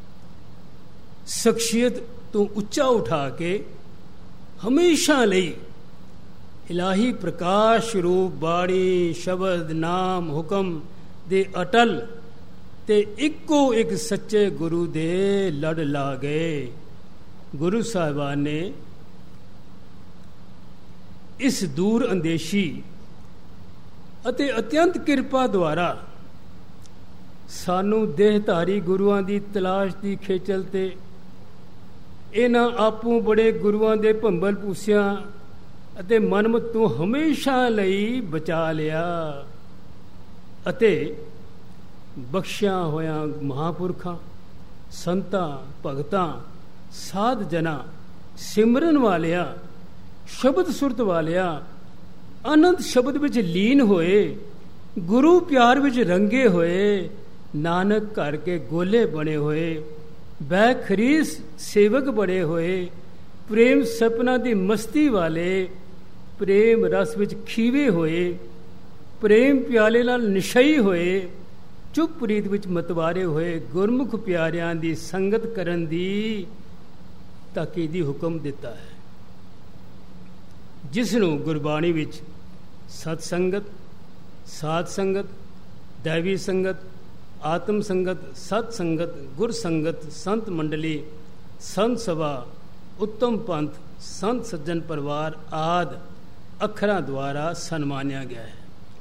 ਸ਼ਖਸੀਅਤ ਤੋਂ ਉੱਚਾ ਉਠਾ ਕੇ ਹਮੇਸ਼ਾ ਲਈ ਇਲਾਹੀ ਪ੍ਰਕਾਸ਼ ਰੂਪ ਬਾਣੀ ਸ਼ਬਦ ਨਾਮ ਹੁਕਮ ਦੇ ਅਟਲ ਤੇ ਇੱਕੋ ਇੱਕ ਸੱਚੇ ਗੁਰੂ ਦੇ ਲੜ ਲਾ ਗਏ। ਗੁਰੂ ਸਾਹਿਬਾਨ ਨੇ ਇਸ ਦੂਰ ਅੰਦੇਸ਼ੀ ਅਤੇ ਅਤਿਅੰਤ ਕਿਰਪਾ ਦੁਆਰਾ ਸਾਨੂੰ ਦੇਹਧਾਰੀ ਗੁਰੂਆਂ ਦੀ ਤਲਾਸ਼ ਦੀ ਖੇਚਲ ਤੇ ਇਹਨਾਂ ਆਪੂ ਬੜੇ ਗੁਰੂਆਂ ਦੇ ਭੰਬਲ ਪੂਸਿਆਂ ਅਤੇ ਮਨਮਤ ਤੋਂ ਹਮੇਸ਼ਾ ਲਈ ਬਚਾ ਲਿਆ ਅਤੇ ਬਖਸ਼ਿਆ ਹੋਇਆ ਮਹਾਂਪੁਰਖਾਂ ਸੰਤਾਂ ਭਗਤਾਂ ਸਾਧ ਜਨਾਂ ਸਿਮਰਨ ਵਾਲਿਆਂ ਸ਼ਬਦ ਸੁਰਤ ਵਾਲਿਆਂ ਅਨੰਤ ਸ਼ਬਦ ਵਿੱਚ ਲੀਨ ਹੋਏ ਗੁਰੂ ਪਿਆਰ ਵਿੱਚ ਰੰਗੇ ਹੋਏ ਨਾਨਕ ਘਰ ਕੇ ਗੋਲੇ ਬਣੇ ਹੋਏ ਬੈ ਖਰੀਸ ਸੇਵਕ ਬਣੇ ਹੋਏ ਪ੍ਰੇਮ ਸਪਨਾ ਦੀ ਮਸਤੀ ਵਾਲੇ ਪ੍ਰੇਮ ਰਸ ਵਿੱਚ ਖੀਵੇ ਹੋਏ ਪ੍ਰੇਮ ਪਿਆਲੇ ਨਾਲ ਨਿਸ਼ਈ ਹੋਏ ਚੁੱਪ ਪ੍ਰੀਤ ਵਿੱਚ ਮਤਵਾਰੇ ਹੋਏ ਗੁਰਮੁਖ ਪਿਆਰਿਆਂ ਦੀ ਸੰਗਤ ਕਰਨ ਦੀ ਤਾਕੀਦੀ ਹੁਕਮ ਦਿੱਤਾ ਹੈ, ਜਿਸ ਨੂੰ ਗੁਰਬਾਣੀ ਵਿੱਚ ਸਤ ਸੰਗਤ ਸਾਧ ਸੰਗਤ ਦੈਵੀ ਸੰਗਤ ਆਤਮ ਸੰਗਤ ਸਤ ਸੰਗਤ ਗੁਰ ਸੰਗਤ ਸੰਤ ਮੰਡਲੀ ਸੰਤ ਸਭਾ ਉੱਤਮ ਪੰਥ ਸੰਤ ਸੱਜਣ ਪਰਿਵਾਰ ਆਦਿ ਅੱਖਰਾਂ ਦੁਆਰਾ ਸਨਮਾਨਿਆ ਗਿਆ ਹੈ।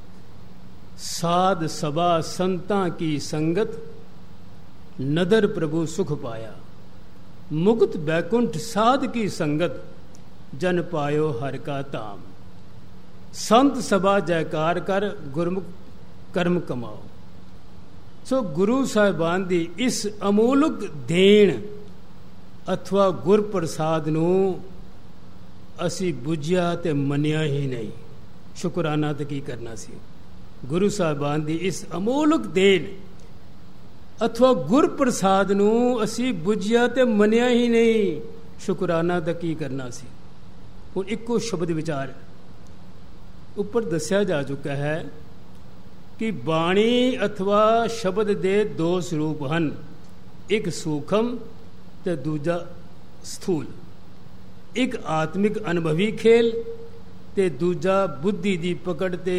ਸਾਧ ਸਭਾ ਸੰਤਾਂ ਕੀ ਸੰਗਤ ਨਦਰ ਪ੍ਰਭੂ ਸੁਖ ਪਾਇਆ ਮੁਕਤ ਬੈਕੁੰਠ ਸਾਧ ਕੀ ਸੰਗਤ ਜਨ ਪਾਇਓ ਹਰ ਕਾ ਧਾਮ ਸੰਤ ਸਭਾ ਜੈਕਾਰ ਕਰ ਗੁਰਮੁਖ ਕਰਮ ਕਮਾਓ। ਸੋ ਗੁਰੂ ਸਾਹਿਬਾਨ ਦੀ ਇਸ ਅਮੋਲਕ ਦੇਣ ਅਥਵਾ ਗੁਰ ਪ੍ਰਸਾਦ ਨੂੰ ਅਸੀਂ ਬੁੱਝਿਆ ਤੇ ਮੰਨਿਆ ਹੀ ਨਹੀਂ, ਸ਼ੁਕਰਾਨਾ ਤੇ ਕੀ ਕਰਨਾ ਸੀ। ਗੁਰੂ ਸਾਹਿਬਾਨ ਦੀ ਇਸ ਅਮੋਲਕ ਦੇਣ ਅਥਵਾ ਗੁਰ ਪ੍ਰਸਾਦ ਨੂੰ ਅਸੀਂ ਬੁੱਝਿਆ ਤੇ ਮੰਨਿਆ ਹੀ ਨਹੀਂ, ਸ਼ੁਕਰਾਨਾ ਦਾ ਕੀ ਕਰਨਾ ਸੀ। ਹੁਣ ਇੱਕੋ ਸ਼ਬਦ ਵਿਚਾਰ ਉੱਪਰ ਦੱਸਿਆ ਜਾ ਚੁੱਕਾ ਹੈ ਕਿ ਬਾਣੀ ਅਥਵਾ ਸ਼ਬਦ ਦੇ ਦੋ ਸਰੂਪ ਹਨ, ਇੱਕ ਸੂਖਮ ਤੇ ਦੂਜਾ ਸਥੂਲ, ਇੱਕ ਆਤਮਿਕ ਅਨੁਭਵੀ ਖੇਲ ਤੇ ਦੂਜਾ ਬੁੱਧੀ ਦੀ ਪਕੜ ਤੇ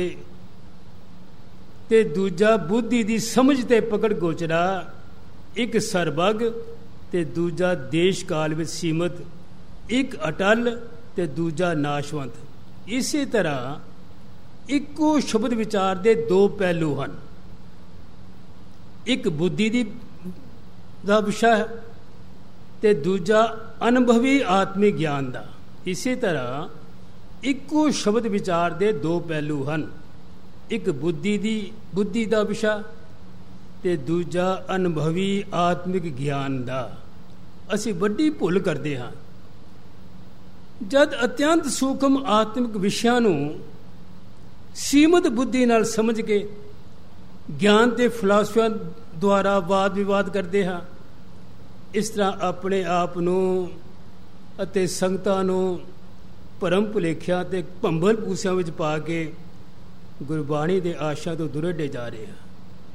ਤੇ ਦੂਜਾ ਬੁੱਧੀ ਦੀ ਸਮਝ ਤੇ ਪਕੜ ਗੋਚਰਾ, ਇੱਕ ਸਰਬੱਗ ਤੇ ਦੂਜਾ ਦੇਸ਼ ਕਾਲ ਵਿੱਚ ਸੀਮਤ, ਇੱਕ ਅਟਲ ਤੇ ਦੂਜਾ ਨਾਸ਼ਵੰਤ। ਇਸੇ ਤਰ੍ਹਾਂ ਇੱਕੋ ਸ਼ਬਦ ਵਿਚਾਰ ਦੇ ਦੋ ਪਹਿਲੂ ਹਨ, ਇੱਕ ਬੁੱਧੀ ਦੀ ਦਾ ਵਿਸ਼ਾ ਹੈ ਤੇ ਦੂਜਾ ਅਨੁਭਵੀ ਆਤਮਿਕ ਗਿਆਨ ਦਾ। ਇਸੇ ਤਰ੍ਹਾਂ ਇੱਕੋ ਸ਼ਬਦ ਵਿਚਾਰ ਦੇ ਦੋ ਪਹਿਲੂ ਹਨ, ਇੱਕ ਬੁੱਧੀ ਦੀ ਬੁੱਧੀ ਦਾ ਵਿਸ਼ਾ ਤੇ ਦੂਜਾ ਅਨੁਭਵੀ ਆਤਮਿਕ ਗਿਆਨ ਦਾ। ਅਸੀਂ ਵੱਡੀ ਭੁੱਲ ਕਰਦੇ ਹਾਂ ਜਦ ਅਤਿਅੰਤ ਸੂਖਮ ਆਤਮਿਕ ਵਿਸ਼ਿਆਂ ਨੂੰ ਸੀਮਤ ਬੁੱਧੀ ਨਾਲ ਸਮਝ ਕੇ ਗਿਆਨ ਤੇ ਫਿਲਾਸਫੀਆਂ ਦੁਆਰਾ ਵਾਦ ਵਿਵਾਦ ਕਰਦੇ ਹਾਂ। ਇਸ ਤਰ੍ਹਾਂ ਆਪਣੇ ਆਪ ਨੂੰ ਅਤੇ ਸੰਗਤਾਂ ਨੂੰ ਭਰਮ ਭੁਲੇਖਿਆਂ ਤੇ ਭੰਬਲ ਭੂਸਿਆਂ ਵਿੱਚ ਪਾ ਕੇ ਗੁਰਬਾਣੀ ਦੇ ਆਸ਼ਾ ਤੋਂ ਦੁਰੜੇ ਜਾ ਰਹੇ ਹਾਂ।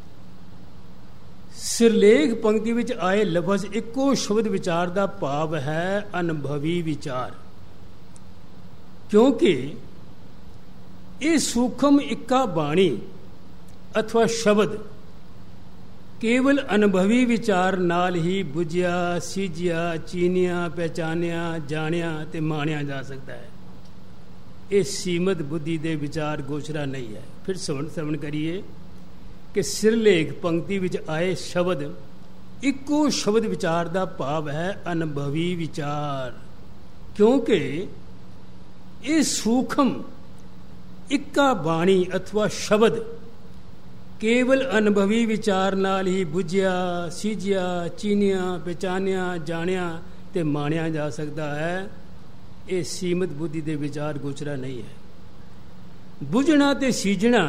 ਸਿਰਲੇਖ ਪੰਕਤੀ ਵਿੱਚ ਆਏ ਲਫ਼ਜ਼ ਇੱਕੋ ਸ਼ਬਦ ਵਿਚਾਰ ਦਾ ਭਾਵ ਹੈ ਅਨੁਭਵੀ ਵਿਚਾਰ, ਕਿਉਂਕਿ ਇਹ ਸੂਖਮ ਇੱਕਾ ਬਾਣੀ ਅਥਵਾ ਸ਼ਬਦ ਕੇਵਲ ਅਨੁਭਵੀ ਵਿਚਾਰ ਨਾਲ ਹੀ ਬੁਝਿਆ, ਸੀਝਿਆ, ਚੀਨਿਆ, ਪਹਿਚਾਨਿਆ, ਜਾਣਿਆ ਤੇ ਮਾਣਿਆ ਜਾ ਸਕਦਾ ਹੈ। ਇਹ ਸੀਮਤ ਬੁੱਧੀ ਦੇ ਵਿਚਾਰ ਗੋਚਰਾ ਨਹੀਂ ਹੈ। ਫਿਰ ਸੁਣ ਸਰਵਣ ਕਰੀਏ ਕਿ ਸਿਰਲੇਖ ਪੰਕਤੀ ਵਿੱਚ ਆਏ ਸ਼ਬਦ ਇੱਕੋ ਸ਼ਬਦ ਵਿਚਾਰ ਦਾ ਭਾਵ ਹੈ ਅਨੁਭਵੀ ਵਿਚਾਰ, ਕਿਉਂਕਿ ਇਹ ਸੂਖਮ ਇੱਕਾ ਬਾਣੀ ਅਥਵਾ ਸ਼ਬਦ ਕੇਵਲ ਅਨੁਭਵੀ ਵਿਚਾਰ ਨਾਲ ਹੀ ਬੁਝਿਆ, ਸੀਝਿਆ, ਚੀਨਿਆ, ਪਹਿਚਾਨਿਆ, ਜਾਣਿਆ ਤੇ ਮਾਣਿਆ ਜਾ ਸਕਦਾ ਹੈ। ਇਹ ਸੀਮਤ ਬੁੱਧੀ ਦੇ ਵਿਚਾਰ ਗੋਚਰਾ ਨਹੀਂ ਹੈ। ਬੁਝਣਾ ਤੇ ਸੀਝਣਾ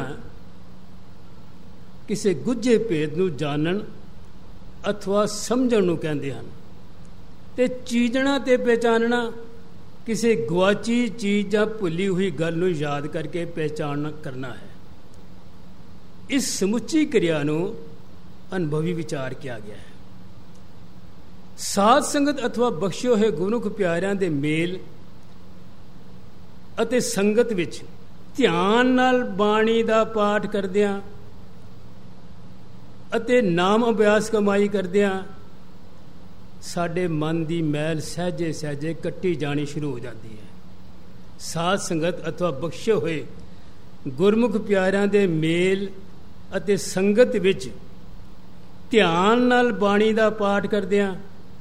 ਕਿਸੇ ਗੁੱਝੇ ਭੇਦ ਨੂੰ ਜਾਣਨ ਅਥਵਾ ਸਮਝਣ ਨੂੰ ਕਹਿੰਦੇ ਹਨ, ਤੇ ਚੀਜ਼ਣਾ ਤੇ ਪਹਿਚਾਨਣਾ ਕਿਸੇ ਗੁਆਚੀ ਚੀਜ਼ ਜਾਂ ਭੁੱਲੀ ਹੋਈ ਗੱਲ ਨੂੰ ਯਾਦ ਕਰਕੇ ਪਹਿਚਾਨ ਕਰਨਾ ਹੈ। ਇਸ ਸਮੁੱਚੀ ਕਿਰਿਆ ਨੂੰ ਅਨੁਭਵੀ ਵਿਚਾਰ ਕਿਹਾ ਗਿਆ ਹੈ। ਸਾਧ ਸੰਗਤ ਅਥਵਾ ਬਖਸ਼ੇ ਹੋਏ ਗੁਰਮੁਖ ਪਿਆਰਿਆਂ ਦੇ ਮੇਲ ਅਤੇ ਸੰਗਤ ਵਿੱਚ ਧਿਆਨ ਨਾਲ ਬਾਣੀ ਦਾ ਪਾਠ ਕਰਦਿਆਂ ਅਤੇ ਨਾਮ ਅਭਿਆਸ ਕਮਾਈ ਕਰਦਿਆਂ ਸਾਡੇ ਮਨ ਦੀ ਮੈਲ ਸਹਿਜੇ ਸਹਿਜੇ ਕੱਟੀ ਜਾਣੀ ਸ਼ੁਰੂ ਹੋ ਜਾਂਦੀ ਹੈ। ਸਾਧ ਸੰਗਤ ਅਥਵਾ ਬਖਸ਼ੇ ਹੋਏ ਗੁਰਮੁਖ ਪਿਆਰਿਆਂ ਦੇ ਮੇਲ ਅਤੇ ਸੰਗਤ ਵਿੱਚ ਧਿਆਨ ਨਾਲ ਬਾਣੀ ਦਾ ਪਾਠ ਕਰਦਿਆਂ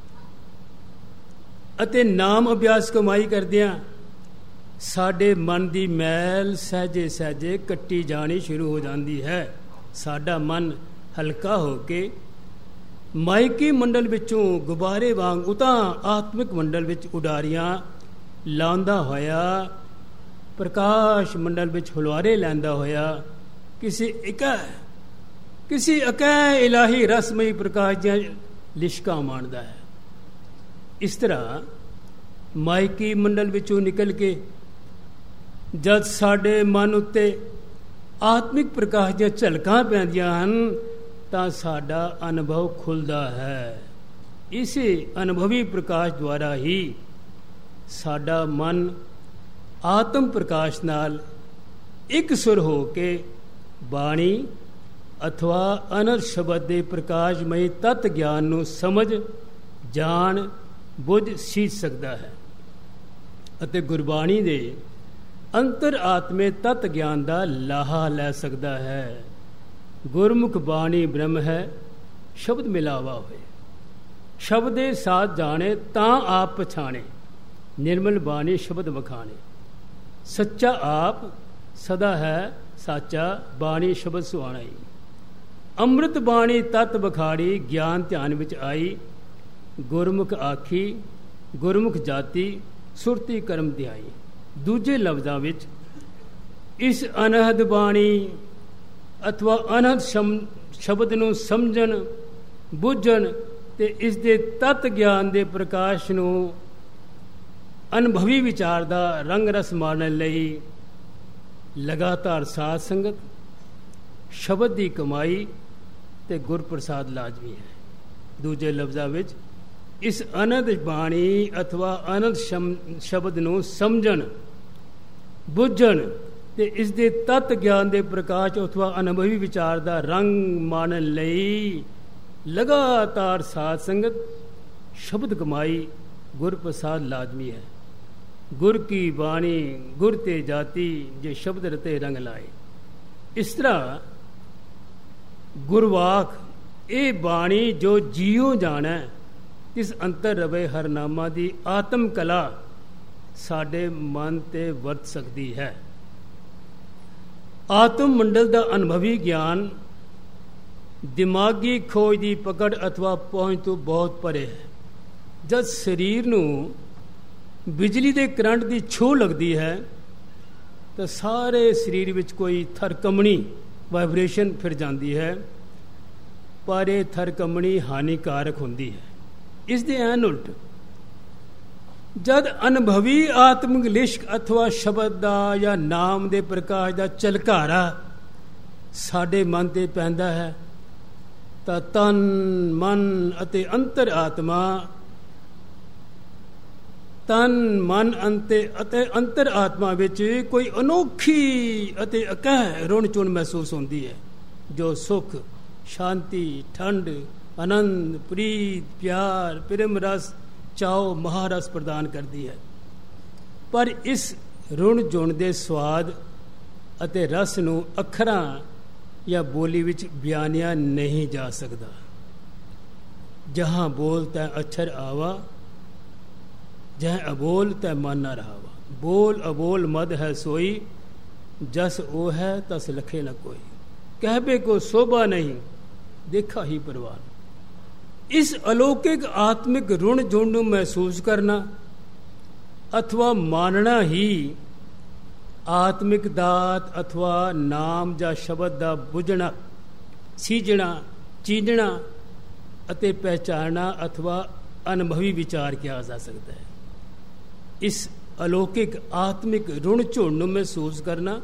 ਅਤੇ ਨਾਮ ਅਭਿਆਸ ਕਮਾਈ ਕਰਦਿਆਂ ਸਾਡੇ ਮਨ ਦੀ ਮੈਲ ਸਹਿਜੇ ਸਹਿਜੇ ਕੱਟੀ ਜਾਣੀ ਸ਼ੁਰੂ ਹੋ ਜਾਂਦੀ ਹੈ। ਸਾਡਾ ਮਨ ਹਲਕਾ ਹੋ ਕੇ ਮਾਇਕੀ ਮੰਡਲ ਵਿੱਚੋਂ ਗੁਬਾਰੇ ਵਾਂਗ ਉਤਾਂ ਆਤਮਿਕ ਮੰਡਲ ਵਿੱਚ ਉਡਾਰੀਆਂ ਲਾਉਂਦਾ ਹੋਇਆ, ਪ੍ਰਕਾਸ਼ ਮੰਡਲ ਵਿੱਚ ਹੁਲਾਰੇ ਲੈਂਦਾ ਹੋਇਆ ਕਿਸੇ ਇਕਾ ਕਿਸੇ ਅਕੈ ਇਲਾਹੀ ਰਸਮਈ ਪ੍ਰਕਾਸ਼ ਦੀਆਂ ਲਿਸ਼ਕਾਂ ਮਾਣਦਾ ਹੈ। ਇਸ ਤਰ੍ਹਾਂ ਮਾਇਕੀ ਮੰਡਲ ਵਿੱਚੋਂ ਨਿਕਲ ਕੇ ਜਦ ਸਾਡੇ ਮਨ ਉੱਤੇ ਆਤਮਿਕ ਪ੍ਰਕਾਸ਼ ਦੀਆਂ ਝਲਕਾਂ ਪੈਂਦੀਆਂ ਹਨ ਤਾਂ ਸਾਡਾ ਅਨੁਭਵ ਖੁੱਲ੍ਹਦਾ ਹੈ। ਇਸੇ ਅਨੁਭਵੀ ਪ੍ਰਕਾਸ਼ ਦੁਆਰਾ ਹੀ ਸਾਡਾ ਮਨ ਆਤਮ ਪ੍ਰਕਾਸ਼ ਨਾਲ ਇੱਕ ਸੁਰ ਹੋ ਕੇ ਬਾਣੀ ਅਥਵਾ ਅਨੰਦ ਸ਼ਬਦ ਦੇ ਪ੍ਰਕਾਸ਼ਮਈ ਤਤ ਗਿਆਨ ਨੂੰ ਸਮਝ, ਜਾਣ, ਬੁੱਝ ਸੀਝ ਸਕਦਾ ਹੈ ਅਤੇ ਗੁਰਬਾਣੀ ਦੇ ਅੰਤਰ ਆਤਮੇ ਤਤ ਗਿਆਨ ਦਾ ਲਾਹਾ ਲੈ ਸਕਦਾ ਹੈ। ਗੁਰਮੁਖ ਬਾਣੀ ਬ੍ਰਹਮ ਹੈ, ਸ਼ਬਦ ਮਿਲਾਵਾ ਹੋਏ, ਸ਼ਬਦੇ ਸਾਥ ਜਾਣੇ ਤਾਂ ਆਪ ਪਛਾਣੇ, ਨਿਰਮਲ ਬਾਣੀ ਸ਼ਬਦ ਵਖਾਣੇ। ਸੱਚਾ ਆਪ ਸਦਾ ਹੈ ਸਾਚਾ, ਬਾਣੀ ਸ਼ਬਦ ਸੁਆਣਾ। ਅੰਮ੍ਰਿਤ ਬਾਣੀ ਤਤ ਬਖਾੜੀ, ਗਿਆਨ ਧਿਆਨ ਵਿੱਚ ਆਈ, ਗੁਰਮੁਖ ਆਖੀ, ਗੁਰਮੁਖ ਜਾਤੀ, ਸੁਰਤੀ ਕਰਮ ਧਿਆਈ। ਦੂਜੇ ਲਫ਼ਜ਼ਾਂ ਵਿੱਚ ਇਸ ਅਨਹਦ ਬਾਣੀ ਅਥਵਾ ਅਨਹਦ ਸ਼ਬਦ ਨੂੰ ਸਮਝਣ, ਬੁੱਝਣ ਤੇ ਇਸ ਦੇ ਤਤ ਗਿਆਨ ਦੇ ਪ੍ਰਕਾਸ਼ ਨੂੰ ਅਨੁਭਵੀ ਵਿਚਾਰ ਦਾ ਰੰਗ ਰਸ ਮਾਰਨ ਲਈ ਲਗਾਤਾਰ ਸਾਧ ਸੰਗਤ, ਸ਼ਬਦ ਦੀ ਕਮਾਈ ਤੇ ਗੁਰ ਪ੍ਰਸਾਦ ਲਾਜ਼ਮੀ ਹੈ। ਦੂਜੇ ਲਫ਼ਜ਼ਾਂ ਵਿੱਚ ਇਸ ਅਨੰਦ ਬਾਣੀ ਅਥਵਾ ਅਨੰਦ ਸ਼ਬਦ ਨੂੰ ਸਮਝਣ, ਬੁੱਝਣ ਤੇ ਇਸ ਦੇ ਤਤ ਗਿਆਨ ਦੇ ਪ੍ਰਕਾਸ਼ ਅਥਵਾ ਅਨੁਭਵੀ ਵਿਚਾਰ ਦਾ ਰੰਗ ਮਾਣਨ ਲਈ ਲਗਾਤਾਰ ਸਾਧ ਸੰਗਤ, ਸ਼ਬਦ ਕਮਾਈ ਗੁਰ ਪ੍ਰਸਾਦ ਲਾਜ਼ਮੀ ਹੈ। ਗੁਰ ਕੀ ਬਾਣੀ ਗੁਰ ਤੇ ਜਾਤੀ, ਜੇ ਸ਼ਬਦ ਰਤੇ ਰੰਗ ਲਾਏ। ਇਸ ਤਰ੍ਹਾਂ ਗੁਰਵਾਕ ਇਹ ਬਾਣੀ ਜੋ ਜੀਉ ਜਾਣੈ, ਇਸ ਅੰਤਰ ਰਵੇ ਹਰਨਾਮਾ ਦੀ ਆਤਮ ਕਲਾ ਸਾਡੇ ਮਨ ਤੇ ਵਰਤ ਸਕਦੀ ਹੈ। ਆਤਮ ਮੰਡਲ ਦਾ ਅਨੁਭਵੀ ਗਿਆਨ ਦਿਮਾਗੀ ਖੋਜ ਦੀ ਪਕੜ ਅਥਵਾ ਪਹੁੰਚ ਤੋਂ ਬਹੁਤ ਪਰੇ ਹੈ। ਜਦ ਸਰੀਰ ਨੂੰ ਬਿਜਲੀ ਦੇ ਕਰੰਟ ਦੀ ਛੂਹ ਲੱਗਦੀ ਹੈ ਤਾਂ ਸਾਰੇ ਸਰੀਰ ਵਿੱਚ ਕੋਈ ਥਰਕਮਣੀ ਵਾਈਬ੍ਰੇਸ਼ਨ ਫਿਰ ਜਾਂਦੀ ਹੈ, ਪਰ ਇਹ ਥਰਕਮਣੀ ਹਾਨੀਕਾਰਕ ਹੁੰਦੀ ਹੈ। ਇਸ ਦੇ ਐਨ ਉਲਟ ਜਦ ਅਨੁਭਵੀ ਆਤਮਿਕ ਲਿਸ਼ਕ ਅਥਵਾ ਸ਼ਬਦ ਦਾ ਜਾਂ ਨਾਮ ਦੇ ਪ੍ਰਕਾਸ਼ ਦਾ ਝਲਕਾਰਾ ਸਾਡੇ ਮਨ ਤੇ ਪੈਂਦਾ ਹੈ ਤਾਂ ਤਨ ਮਨ ਅਤੇ ਅੰਤਰ ਆਤਮਾ ਤਨ ਮਨ ਅੰਤੇ ਅਤੇ ਅੰਤਰ ਆਤਮਾ ਵਿੱਚ ਕੋਈ ਅਨੋਖੀ ਅਤੇ ਅਕਹਿ ਰੁਣ ਚੁਣ ਮਹਿਸੂਸ ਹੁੰਦੀ ਹੈ, ਜੋ ਸੁਖ ਸ਼ਾਂਤੀ ਠੰਡ ਆਨੰਦ ਪ੍ਰੀਤ ਪਿਆਰ ਪ੍ਰੇਮ ਰਸ ਚਾਓ ਮਹਾਰਸ ਪ੍ਰਦਾਨ ਕਰਦੀ ਹੈ। ਪਰ ਇਸ ਰੁਣ ਜੁਣ ਦੇ ਸਵਾਦ ਅਤੇ ਰਸ ਨੂੰ ਅੱਖਰਾਂ ਜਾਂ ਬੋਲੀ ਵਿੱਚ ਬਿਆਨਿਆ ਨਹੀਂ ਜਾ ਸਕਦਾ। ਜਹਾਂ ਬੋਲ ਤੈ ਅਛਰ ਆਵਾ, ਜਹ ਅਬੋਲ ਤੈ ਮਨ ਨਾ ਰਹਾਵਾ। ਬੋਲ ਅਬੋਲ ਮਦ ਹੈ ਸੋਈ, ਜਸ ਉਹ ਹੈ ਤਸ ਲਖੇ ਨ ਕੋਈ। ਕਹਿਬੇ ਕੋ ਸੋਭਾ ਨਹੀਂ, ਦੇਖਾ ਹੀ ਪ੍ਰਵਾਨ। ਇਸ ਅਲੌਕਿਕ ਆਤਮਿਕ ਰੁਣ ਜੁਣ ਨੂੰ ਮਹਿਸੂਸ ਕਰਨਾ ਅਥਵਾ ਮਾਨਣਾ ਹੀ ਆਤਮਿਕ ਦਾਤ ਅਥਵਾ ਨਾਮ ਜਾਂ ਸ਼ਬਦ ਦਾ ਬੁੱਝਣਾ, ਸੀਝਣਾ, ਚੀਨਣਾ ਅਤੇ ਪਹਿਚਾਨਣਾ ਅਥਵਾ ਅਨੁਭਵੀ ਵਿਚਾਰ ਕਿਹਾ ਜਾ ਸਕਦਾ ਹੈ। ਇਸ ਅਲੌਕਿਕ ਆਤਮਿਕ ਰੁਣ ਝੁਣ ਨੂੰ ਮਹਿਸੂਸ ਕਰਨਾ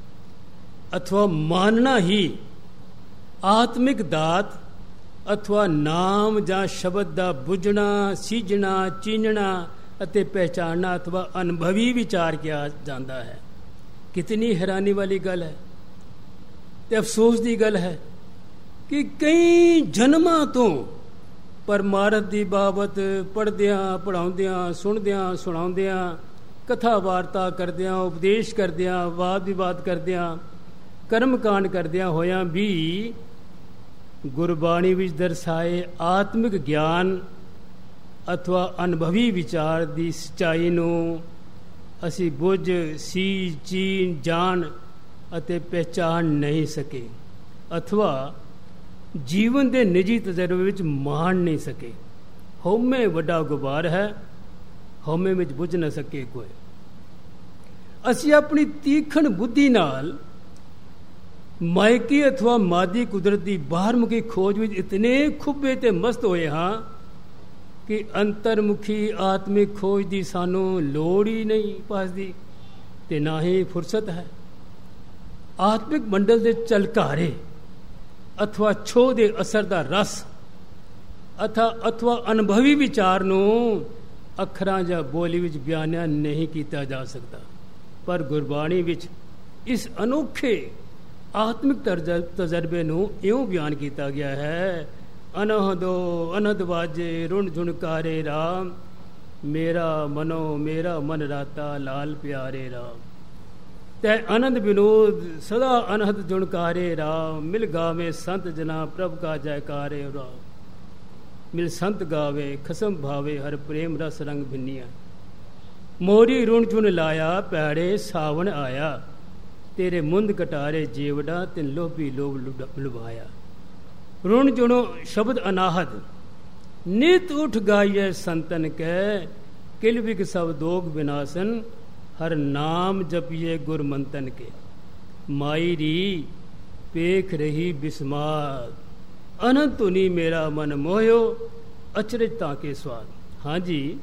ਅਥਵਾ ਮਾਨਣਾ ਹੀ ਆਤਮਿਕ ਦਾਤ ਅਥਵਾ ਨਾਮ ਜਾਂ ਸ਼ਬਦ ਦਾ ਬੁੱਝਣਾ, ਸੀਝਣਾ, ਚੀਨਣਾ ਅਤੇ ਪਹਿਚਾਨਣਾ ਅਥਵਾ ਅਨੁਭਵੀ ਵਿਚਾਰ ਕਿਹਾ ਜਾਂਦਾ ਹੈ। ਕਿਤਨੀ ਹੈਰਾਨੀ ਵਾਲੀ ਗੱਲ ਹੈ ਤੇ ਅਫਸੋਸ ਦੀ ਗੱਲ ਹੈ ਕਿ ਕਈ ਜਨਮਾਂ ਤੋਂ ਪਰਮਾਰਥ ਦੀ ਬਾਬਤ ਪੜ੍ਹਦਿਆਂ ਪੜ੍ਹਾਉਂਦਿਆਂ ਸੁਣਦਿਆਂ ਸੁਣਾਉਂਦਿਆਂ ਕਥਾ ਵਾਰਤਾ ਕਰਦਿਆਂ ਉਪਦੇਸ਼ ਕਰਦਿਆਂ ਵਾਦ ਵਿਵਾਦ ਕਰਦਿਆਂ ਕਰਮ ਕਾਂਡ ਕਰਦਿਆਂ ਹੋਇਆਂ ਵੀ ਗੁਰਬਾਣੀ ਵਿੱਚ ਦਰਸਾਏ ਆਤਮਿਕ ਗਿਆਨ ਅਥਵਾ ਅਨੁਭਵੀ ਵਿਚਾਰ ਦੀ ਸੱਚਾਈ ਨੂੰ ਅਸੀਂ ਬੁੱਝ ਸੀ ਚੀਨ ਜਾਣ ਅਤੇ ਪਹਿਚਾਨ ਨਹੀਂ ਸਕੇ ਅਥਵਾ ਜੀਵਨ ਦੇ ਨਿੱਜੀ ਤਜਰਬੇ ਵਿੱਚ ਮਾਣ ਨਹੀਂ ਸਕੇ। ਹਉਮੈ ਵੱਡਾ ਗੁਬਾਰ ਹੈ, ਹਉਮੈ ਵਿੱਚ ਬੁੱਝ ਨਾ ਸਕੇ ਕੋਈ। ਅਸੀਂ ਆਪਣੀ ਤੀਖਣ ਬੁੱਧੀ ਨਾਲ ਮਾਇਕੀ ਅਥਵਾ ਮਾਦੀ ਕੁਦਰਤ ਦੀ ਬਾਹਰਮੁਖੀ ਖੋਜ ਵਿੱਚ ਇਤਨੇ ਖੁੱਬੇ ਤੇ ਮਸਤ ਹੋਏ ਹਾਂ ਕਿ ਅੰਤਰਮੁਖੀ ਆਤਮਿਕ ਖੋਜ ਦੀ ਸਾਨੂੰ ਲੋੜ ਹੀ ਨਹੀਂ ਪਾਸਦੀ ਤੇ ਨਾ ਹੀ ਫੁਰਸਤ ਹੈ। ਆਤਮਿਕ ਮੰਡਲ ਦੇ ਝਲਕਾਰੇ ਅਥਵਾ ਛੋਹ ਦੇ ਅਸਰ ਦਾ ਰਸ ਅਥਾ ਅਥਵਾ ਅਨੁਭਵੀ ਵਿਚਾਰ ਨੂੰ ਅੱਖਰਾਂ ਜਾਂ ਬੋਲੀ ਵਿੱਚ ਬਿਆਨਿਆ ਨਹੀਂ ਕੀਤਾ ਜਾ ਸਕਦਾ। ਪਰ ਗੁਰਬਾਣੀ ਵਿੱਚ ਇਸ ਅਨੋਖੇ ਆਤਮਿਕ ਤਜਰਬੇ ਨੂੰ ਇਉਂ ਬਿਆਨ ਕੀਤਾ ਗਿਆ ਹੈ, ਅਨਹਦੋ ਅਨਹਦ ਵਾਜੇ ਰੁਣ ਝੁਣਕਾਰੇ ਰਾਮ, ਮੇਰਾ ਮਨੋ ਮੇਰਾ ਮਨ ਰਾਤਾ ਲਾਲ ਪਿਆਰੇ ਰਾਮ। ਤੈ ਆਨੰਦ ਵਿਨੋਦ ਸਦਾ ਅਨਹਦ ਝੁਣਕਾਰੇ ਰਾਮ, ਮਿਲ ਗਾਵੇ ਸੰਤ ਜਨਾ ਪ੍ਰਭ ਕਾ ਜੈਕਾਰੇ ਰਾਮ। ਮਿਲ ਸੰਤ ਗਾਵੇ ਖਸਮ ਭਾਵੇ ਹਰ ਪ੍ਰੇਮ ਰਸ ਰੰਗ ਭਿੰਨੀਆਂ। ਮੋਰੀ ਰੁਣ ਝੁਣ ਲਾਇਆ ਪੈੜੇ ਸਾਵਣ ਆਇਆ, ਤੇਰੇ ਮੁੰਦ ਕਟਾਰੇ ਜੀਵੜਾ ਤਿਨ ਲੋਭੀ ਲੋਭ ਲੁਭਾਇਆ। ਰੁਣ ਜੁਣੋ ਸ਼ਬਦ ਅਨਾਹਦ ਨਿਤ ਉਠ ਗਾਈਏ ਸੰਤਨ ਕੈ, ਕਿਲ ਵਿਗ ਸਭ ਦੋਗ ਵਿਨਾਸ਼ਨ ਹਰ ਨਾਮ ਜਪੀਏ ਗੁਰ ਮੰਤਨ ਕੇ। ਮਾਈ ਰੀ ਪੇਖ ਰਹੀ ਬਿਸਮਾਦ, ਅਨੰਤ ਧੁਨੀ ਮੇਰਾ ਮਨ ਮੋਹਿਓ ਅਚਰਜ ਤਾਂ ਕੇ ਸਵਾਦ। ਹਾਂਜੀ,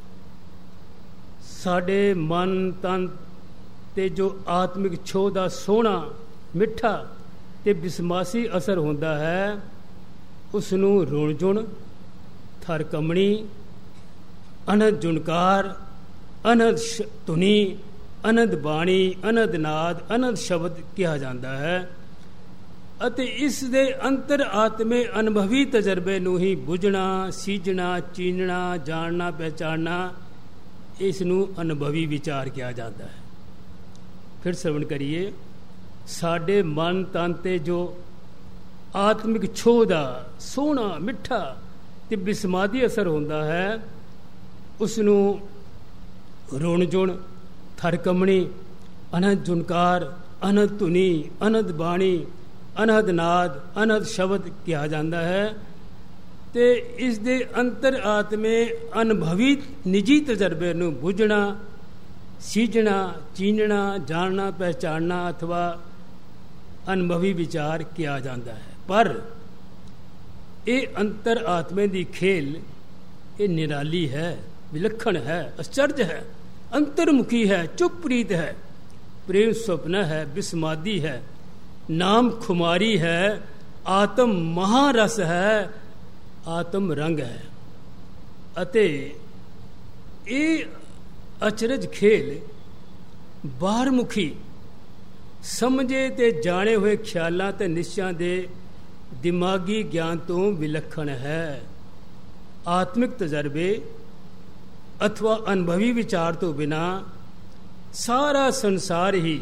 ਸਾਡੇ ਮਨ ਤਨ ਤੇ ਜੋ ਆਤਮਿਕ ਛੋਹ ਦਾ ਸੋਹਣਾ ਮਿੱਠਾ ਤੇ ਬਿਸਮਾਸੀ ਅਸਰ ਹੁੰਦਾ ਹੈ, ਉਸ ਨੂੰ ਰੁਣ ਜੁਣ ਥਰ ਕਮਣੀ ਅਨੰਦ ਜੁਣਕਾਰ ਅਨੰਦ ਧੁਨੀ ਅਨੰਦ ਬਾਣੀ ਅਨੰਦ ਨਾਦ ਅਨੰਦ ਸ਼ਬਦ ਕਿਹਾ ਜਾਂਦਾ ਹੈ। ਅਤੇ ਇਸ ਦੇ ਅੰਤਰ ਆਤਮੇ ਅਨੁਭਵੀ ਤਜਰਬੇ ਨੂੰ ਹੀ ਬੁੱਝਣਾ, ਸੀਝਣਾ, ਚੀਨਣਾ, ਜਾਣਨਾ, ਪਹਿਚਾਨਣਾ, ਇਸ ਨੂੰ ਅਨੁਭਵੀ ਵਿਚਾਰ ਕਿਹਾ ਜਾਂਦਾ ਹੈ। ਫਿਰ ਸਰਵਣ ਕਰੀਏ। ਸਾਡੇ ਮਨ ਤਨ 'ਤੇ ਜੋ ਆਤਮਿਕ ਛੋਹ ਦਾ ਸੋਹਣਾ, ਮਿੱਠਾ ਤੇ ਬਿਸਮਾਦੀ ਅਸਰ ਹੁੰਦਾ ਹੈ, ਉਸ ਨੂੰ ਰੁਣ ਜੁਣ, ਥਰਕਮਣੀ, ਅਨੰਦ ਜੁਨਕਾਰ, ਅਨੰਦ ਧੁਨੀ, ਅਨੰਦ ਬਾਣੀ, ਅਨਹਦ ਨਾਦ, ਅਨਹਦ ਸ਼ਬਦ ਕਿਹਾ ਜਾਂਦਾ ਹੈ। ਤੇ ਇਸ ਦੇ ਅੰਤਰ ਆਤਮੇ ਅਨੁਭਵੀ ਨਿੱਜੀ ਤਜਰਬੇ ਨੂੰ ਬੁੱਝਣਾ, ਸੀਝਣਾ, ਚੀਨਣਾ, ਜਾਣਨਾ, ਪਹਿਚਾਨਣਾ ਅਥਵਾ ਅਨੁਭਵੀ ਵਿਚਾਰ ਕਿਹਾ ਜਾਂਦਾ ਹੈ। ਪਰ ਇਹ ਅੰਤਰ ਆਤਮੇ ਦੀ ਖੇਲ ਇਹ ਨਿਰਾਲੀ ਹੈ, ਵਿਲੱਖਣ ਹੈ, ਅਚਰਜ ਹੈ, ਅੰਤਰਮੁਖੀ ਹੈ, ਚੁੱਪਰੀਤ ਹੈ, ਪ੍ਰੇਮ ਸੁਪਨਾ ਹੈ, ਬਿਸਮਾਦੀ ਹੈ, ਨਾਮ ਖੁਮਾਰੀ ਹੈ, ਆਤਮ ਮਹਾਰਸ ਹੈ, ਆਤਮ ਰੰਗ ਹੈ। ਅਤੇ ਇਹ ਅਚਰਜ ਖੇਲ ਬਾਹਰਮੁਖੀ ਸਮਝੇ ਤੇ ਜਾਣੇ ਹੋਏ ਖਿਆਲਾਂ ਤੇ ਨਿਸ਼ਚਿਆਂ ਦੇ ਦਿਮਾਗੀ ਗਿਆਨ ਤੋਂ ਵਿਲੱਖਣ ਹੈ। ਆਤਮਿਕ ਤਜਰਬੇ ਅਥਵਾ ਅਨੁਭਵੀ ਵਿਚਾਰ ਤੋਂ ਬਿਨਾ ਸਾਰਾ ਸੰਸਾਰ ਹੀ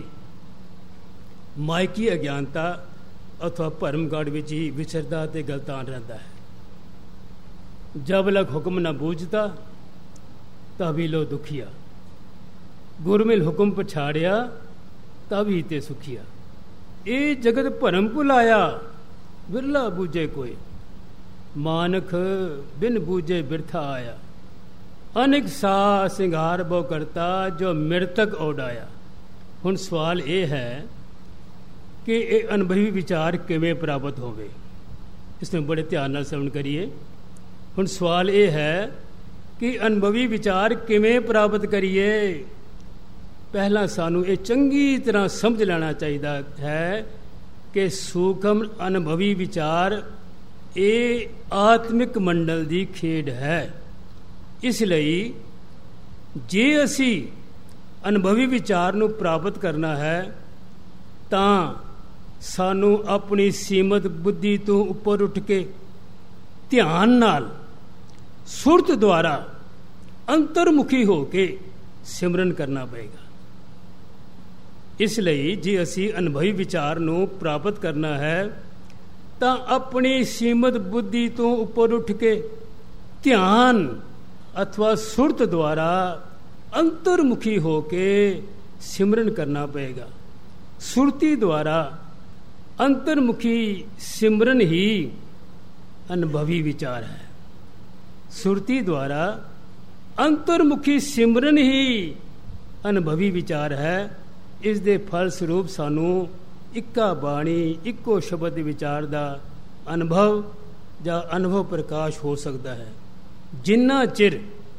ਮਾਇਕੀ ਅਗਿਆਨਤਾ ਅਥਵਾ ਭਰਮਗੜ ਵਿੱਚ ਹੀ ਵਿਚਰਦਾ ਤੇ ਗਲਤਾਨ ਰਹਿੰਦਾ ਹੈ। ਜਬ ਲਗ ਹੁਕਮ ਨਾ ਬੂਝਤਾ ਤਭੀ ਲੋ ਦੁਖੀਆ, ਗੁਰਮਿਲ ਹੁਕਮ ਪਛਾੜਿਆ ਤਭੀ ਤੇ ਸੁਖੀਆ। ਇਹ ਜਗਤ ਭਰਮ ਭੁਲਾਇਆ ਬਿਰਲਾ ਬੂਝੇ ਕੋਈ, ਮਾਨਕ ਬਿਨ ਬੂਝੇ ਬਿਰਥਾ ਆਇਆ। ਅਨੇਕ ਸਾ ਸਿੰਗਾਰ ਬੋ ਕਰਤਾ ਜੋ ਮਿਰਤਕ ਉਡਾਇਆ। ਹੁਣ ਸਵਾਲ ਇਹ ਹੈ ਕਿ ਇਹ ਅਨੁਭਵੀ ਵਿਚਾਰ ਕਿਵੇਂ ਪ੍ਰਾਪਤ ਹੋਵੇ, ਇਸ ਨੂੰ ਬੜੇ ਧਿਆਨ ਨਾਲ ਸਮਝ ਕਰੀਏ। ਹੁਣ ਸਵਾਲ ਇਹ ਹੈ ਕਿ ਅਨੁਭਵੀ ਵਿਚਾਰ ਕਿਵੇਂ ਪ੍ਰਾਪਤ ਕਰੀਏ। ਪਹਿਲਾਂ ਸਾਨੂੰ ਇਹ ਚੰਗੀ ਤਰ੍ਹਾਂ ਸਮਝ ਲੈਣਾ ਚਾਹੀਦਾ ਹੈ ਕਿ ਸੂਖਮ ਅਨੁਭਵੀ ਵਿਚਾਰ ਇਹ ਆਤਮਿਕ ਮੰਡਲ ਦੀ ਖੇਡ ਹੈ। ਇਸ ਲਈ ਜੇ ਅਸੀਂ ਅਨੁਭਵੀ ਵਿਚਾਰ ਨੂੰ ਪ੍ਰਾਪਤ ਕਰਨਾ ਹੈ ਤਾਂ ਸਾਨੂੰ ਆਪਣੀ ਸੀਮਤ ਬੁੱਧੀ ਤੋਂ ਉੱਪਰ ਉੱਠ ਕੇ ਧਿਆਨ ਨਾਲ ਸੁਰਤ ਦੁਆਰਾ ਅੰਤਰਮੁਖੀ ਹੋ ਕੇ ਸਿਮਰਨ ਕਰਨਾ ਪਏਗਾ। ਇਸ ਲਈ ਜੇ ਅਸੀਂ ਅਨੁਭਵੀ ਵਿਚਾਰ ਨੂੰ ਪ੍ਰਾਪਤ ਕਰਨਾ ਹੈ ਤਾਂ ਆਪਣੀ ਸੀਮਤ ਬੁੱਧੀ ਤੋਂ ਉੱਪਰ ਉੱਠ ਕੇ ਧਿਆਨ ਅਥਵਾ ਸੁਰਤ ਦੁਆਰਾ ਅੰਤਰਮੁਖੀ ਹੋ ਕੇ ਸਿਮਰਨ ਕਰਨਾ ਪਏਗਾ। ਸੁਰਤੀ ਦੁਆਰਾ ਅੰਤਰਮੁਖੀ ਸਿਮਰਨ ਹੀ ਅਨੁਭਵੀ ਵਿਚਾਰ ਹੈ। ਸੁਰਤੀ ਦੁਆਰਾ ਅੰਤਰਮੁਖੀ ਸਿਮਰਨ ਹੀ ਅਨੁਭਵੀ ਵਿਚਾਰ ਹੈ। ਇਸ ਦੇ ਫਲ ਸਰੂਪ ਸਾਨੂੰ ਇੱਕਾ ਬਾਣੀ, ਇੱਕੋ ਸ਼ਬਦ ਦੇ ਵਿਚਾਰ ਦਾ ਅਨੁਭਵ ਜਾਂ ਅਨੁਭਵ ਪ੍ਰਕਾਸ਼ ਹੋ ਸਕਦਾ ਹੈ। ਜਿੰਨਾ ਚਿਰ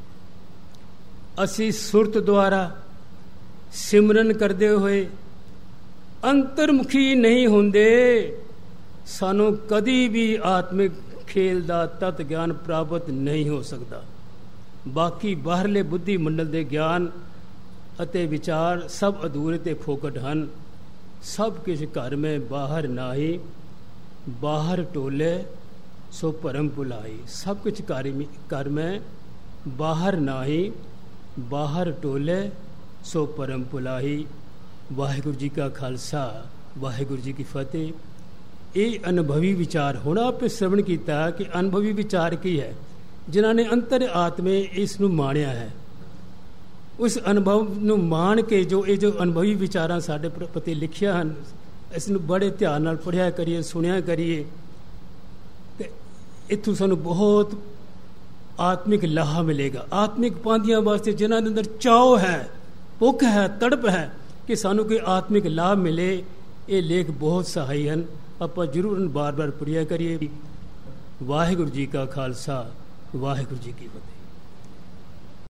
ਅਸੀਂ ਸੁਰਤ ਦੁਆਰਾ ਸਿਮਰਨ ਕਰਦੇ ਹੋਏ ਅੰਤਰਮੁਖੀ ਨਹੀਂ ਹੁੰਦੇ, ਸਾਨੂੰ ਕਦੀ ਵੀ ਆਤਮਿਕ ਖੇਲ ਦਾ ਤਤ ਗਿਆਨ ਪ੍ਰਾਪਤ ਨਹੀਂ ਹੋ ਸਕਦਾ। ਬਾਕੀ ਬਾਹਰਲੇ ਬੁੱਧੀ ਮੰਡਲ ਦੇ ਗਿਆਨ ਅਤੇ ਵਿਚਾਰ ਸਭ ਅਧੂਰੇ ਤੇ ਫੋਕਟ ਹਨ। ਸਭ ਕੁਝ ਘਰ ਮੈਂ ਬਾਹਰ ਨਾਹੀ, ਬਾਹਰ ਟੋਲੇ ਸੋ ਭਰਮ ਭੁਲਾਈ। ਸਭ ਕੁਝ ਘਰ ਮੈਂ ਬਾਹਰ ਨਾਹੀ, ਬਾਹਰ ਟੋਲੇ ਸੋ ਭਰਮ ਭੁਲਾਈ। ਵਾਹਿਗੁਰੂ ਜੀ ਕਾ ਖਾਲਸਾ, ਵਾਹਿਗੁਰੂ ਜੀ ਕੀ ਫਤਿਹ। ਇਹ ਅਨੁਭਵੀ ਵਿਚਾਰ ਹੁਣ ਆਪੇ ਸ਼ਰਵਣ ਕੀਤਾ ਕਿ ਅਨੁਭਵੀ ਵਿਚਾਰ ਕੀ ਹੈ। ਜਿਨ੍ਹਾਂ ਨੇ ਅੰਤਰ ਆਤਮੇ ਇਸ ਨੂੰ ਮਾਣਿਆ ਹੈ, ਉਸ ਅਨੁਭਵ ਨੂੰ ਮਾਣ ਕੇ ਜੋ ਇਹ ਜੋ ਅਨੁਭਵੀ ਵਿਚਾਰਾਂ ਸਾਡੇ ਪ੍ਰਤੀ ਲਿਖਿਆ ਹਨ, ਇਸ ਨੂੰ ਬੜੇ ਧਿਆਨ ਨਾਲ ਪੜ੍ਹਿਆ ਕਰੀਏ, ਸੁਣਿਆ ਕਰੀਏ ਤੇ ਇੱਥੋਂ ਸਾਨੂੰ ਬਹੁਤ ਆਤਮਿਕ ਲਾਹਾ ਮਿਲੇਗਾ। ਆਤਮਿਕ ਪਾਂਧੀਆਂ ਵਾਸਤੇ ਜਿਨ੍ਹਾਂ ਦੇ ਅੰਦਰ ਚਾਅ ਹੈ, ਭੁੱਖ ਹੈ, ਤੜਪ ਹੈ ਕਿ ਸਾਨੂੰ ਕੋਈ ਆਤਮਿਕ ਲਾਭ ਮਿਲੇ, ਇਹ ਲੇਖ ਬਹੁਤ ਸਹਾਈ ਹਨ। ਆਪਾਂ ਜ਼ਰੂਰ ਬਾਰ ਬਾਰ ਪੜ੍ਹਿਆ ਕਰੀਏ। ਵਾਹਿਗੁਰੂ ਜੀ ਕਾ ਖਾਲਸਾ, ਵਾਹਿਗੁਰੂ ਜੀ ਕੀ ਫਤਿਹ।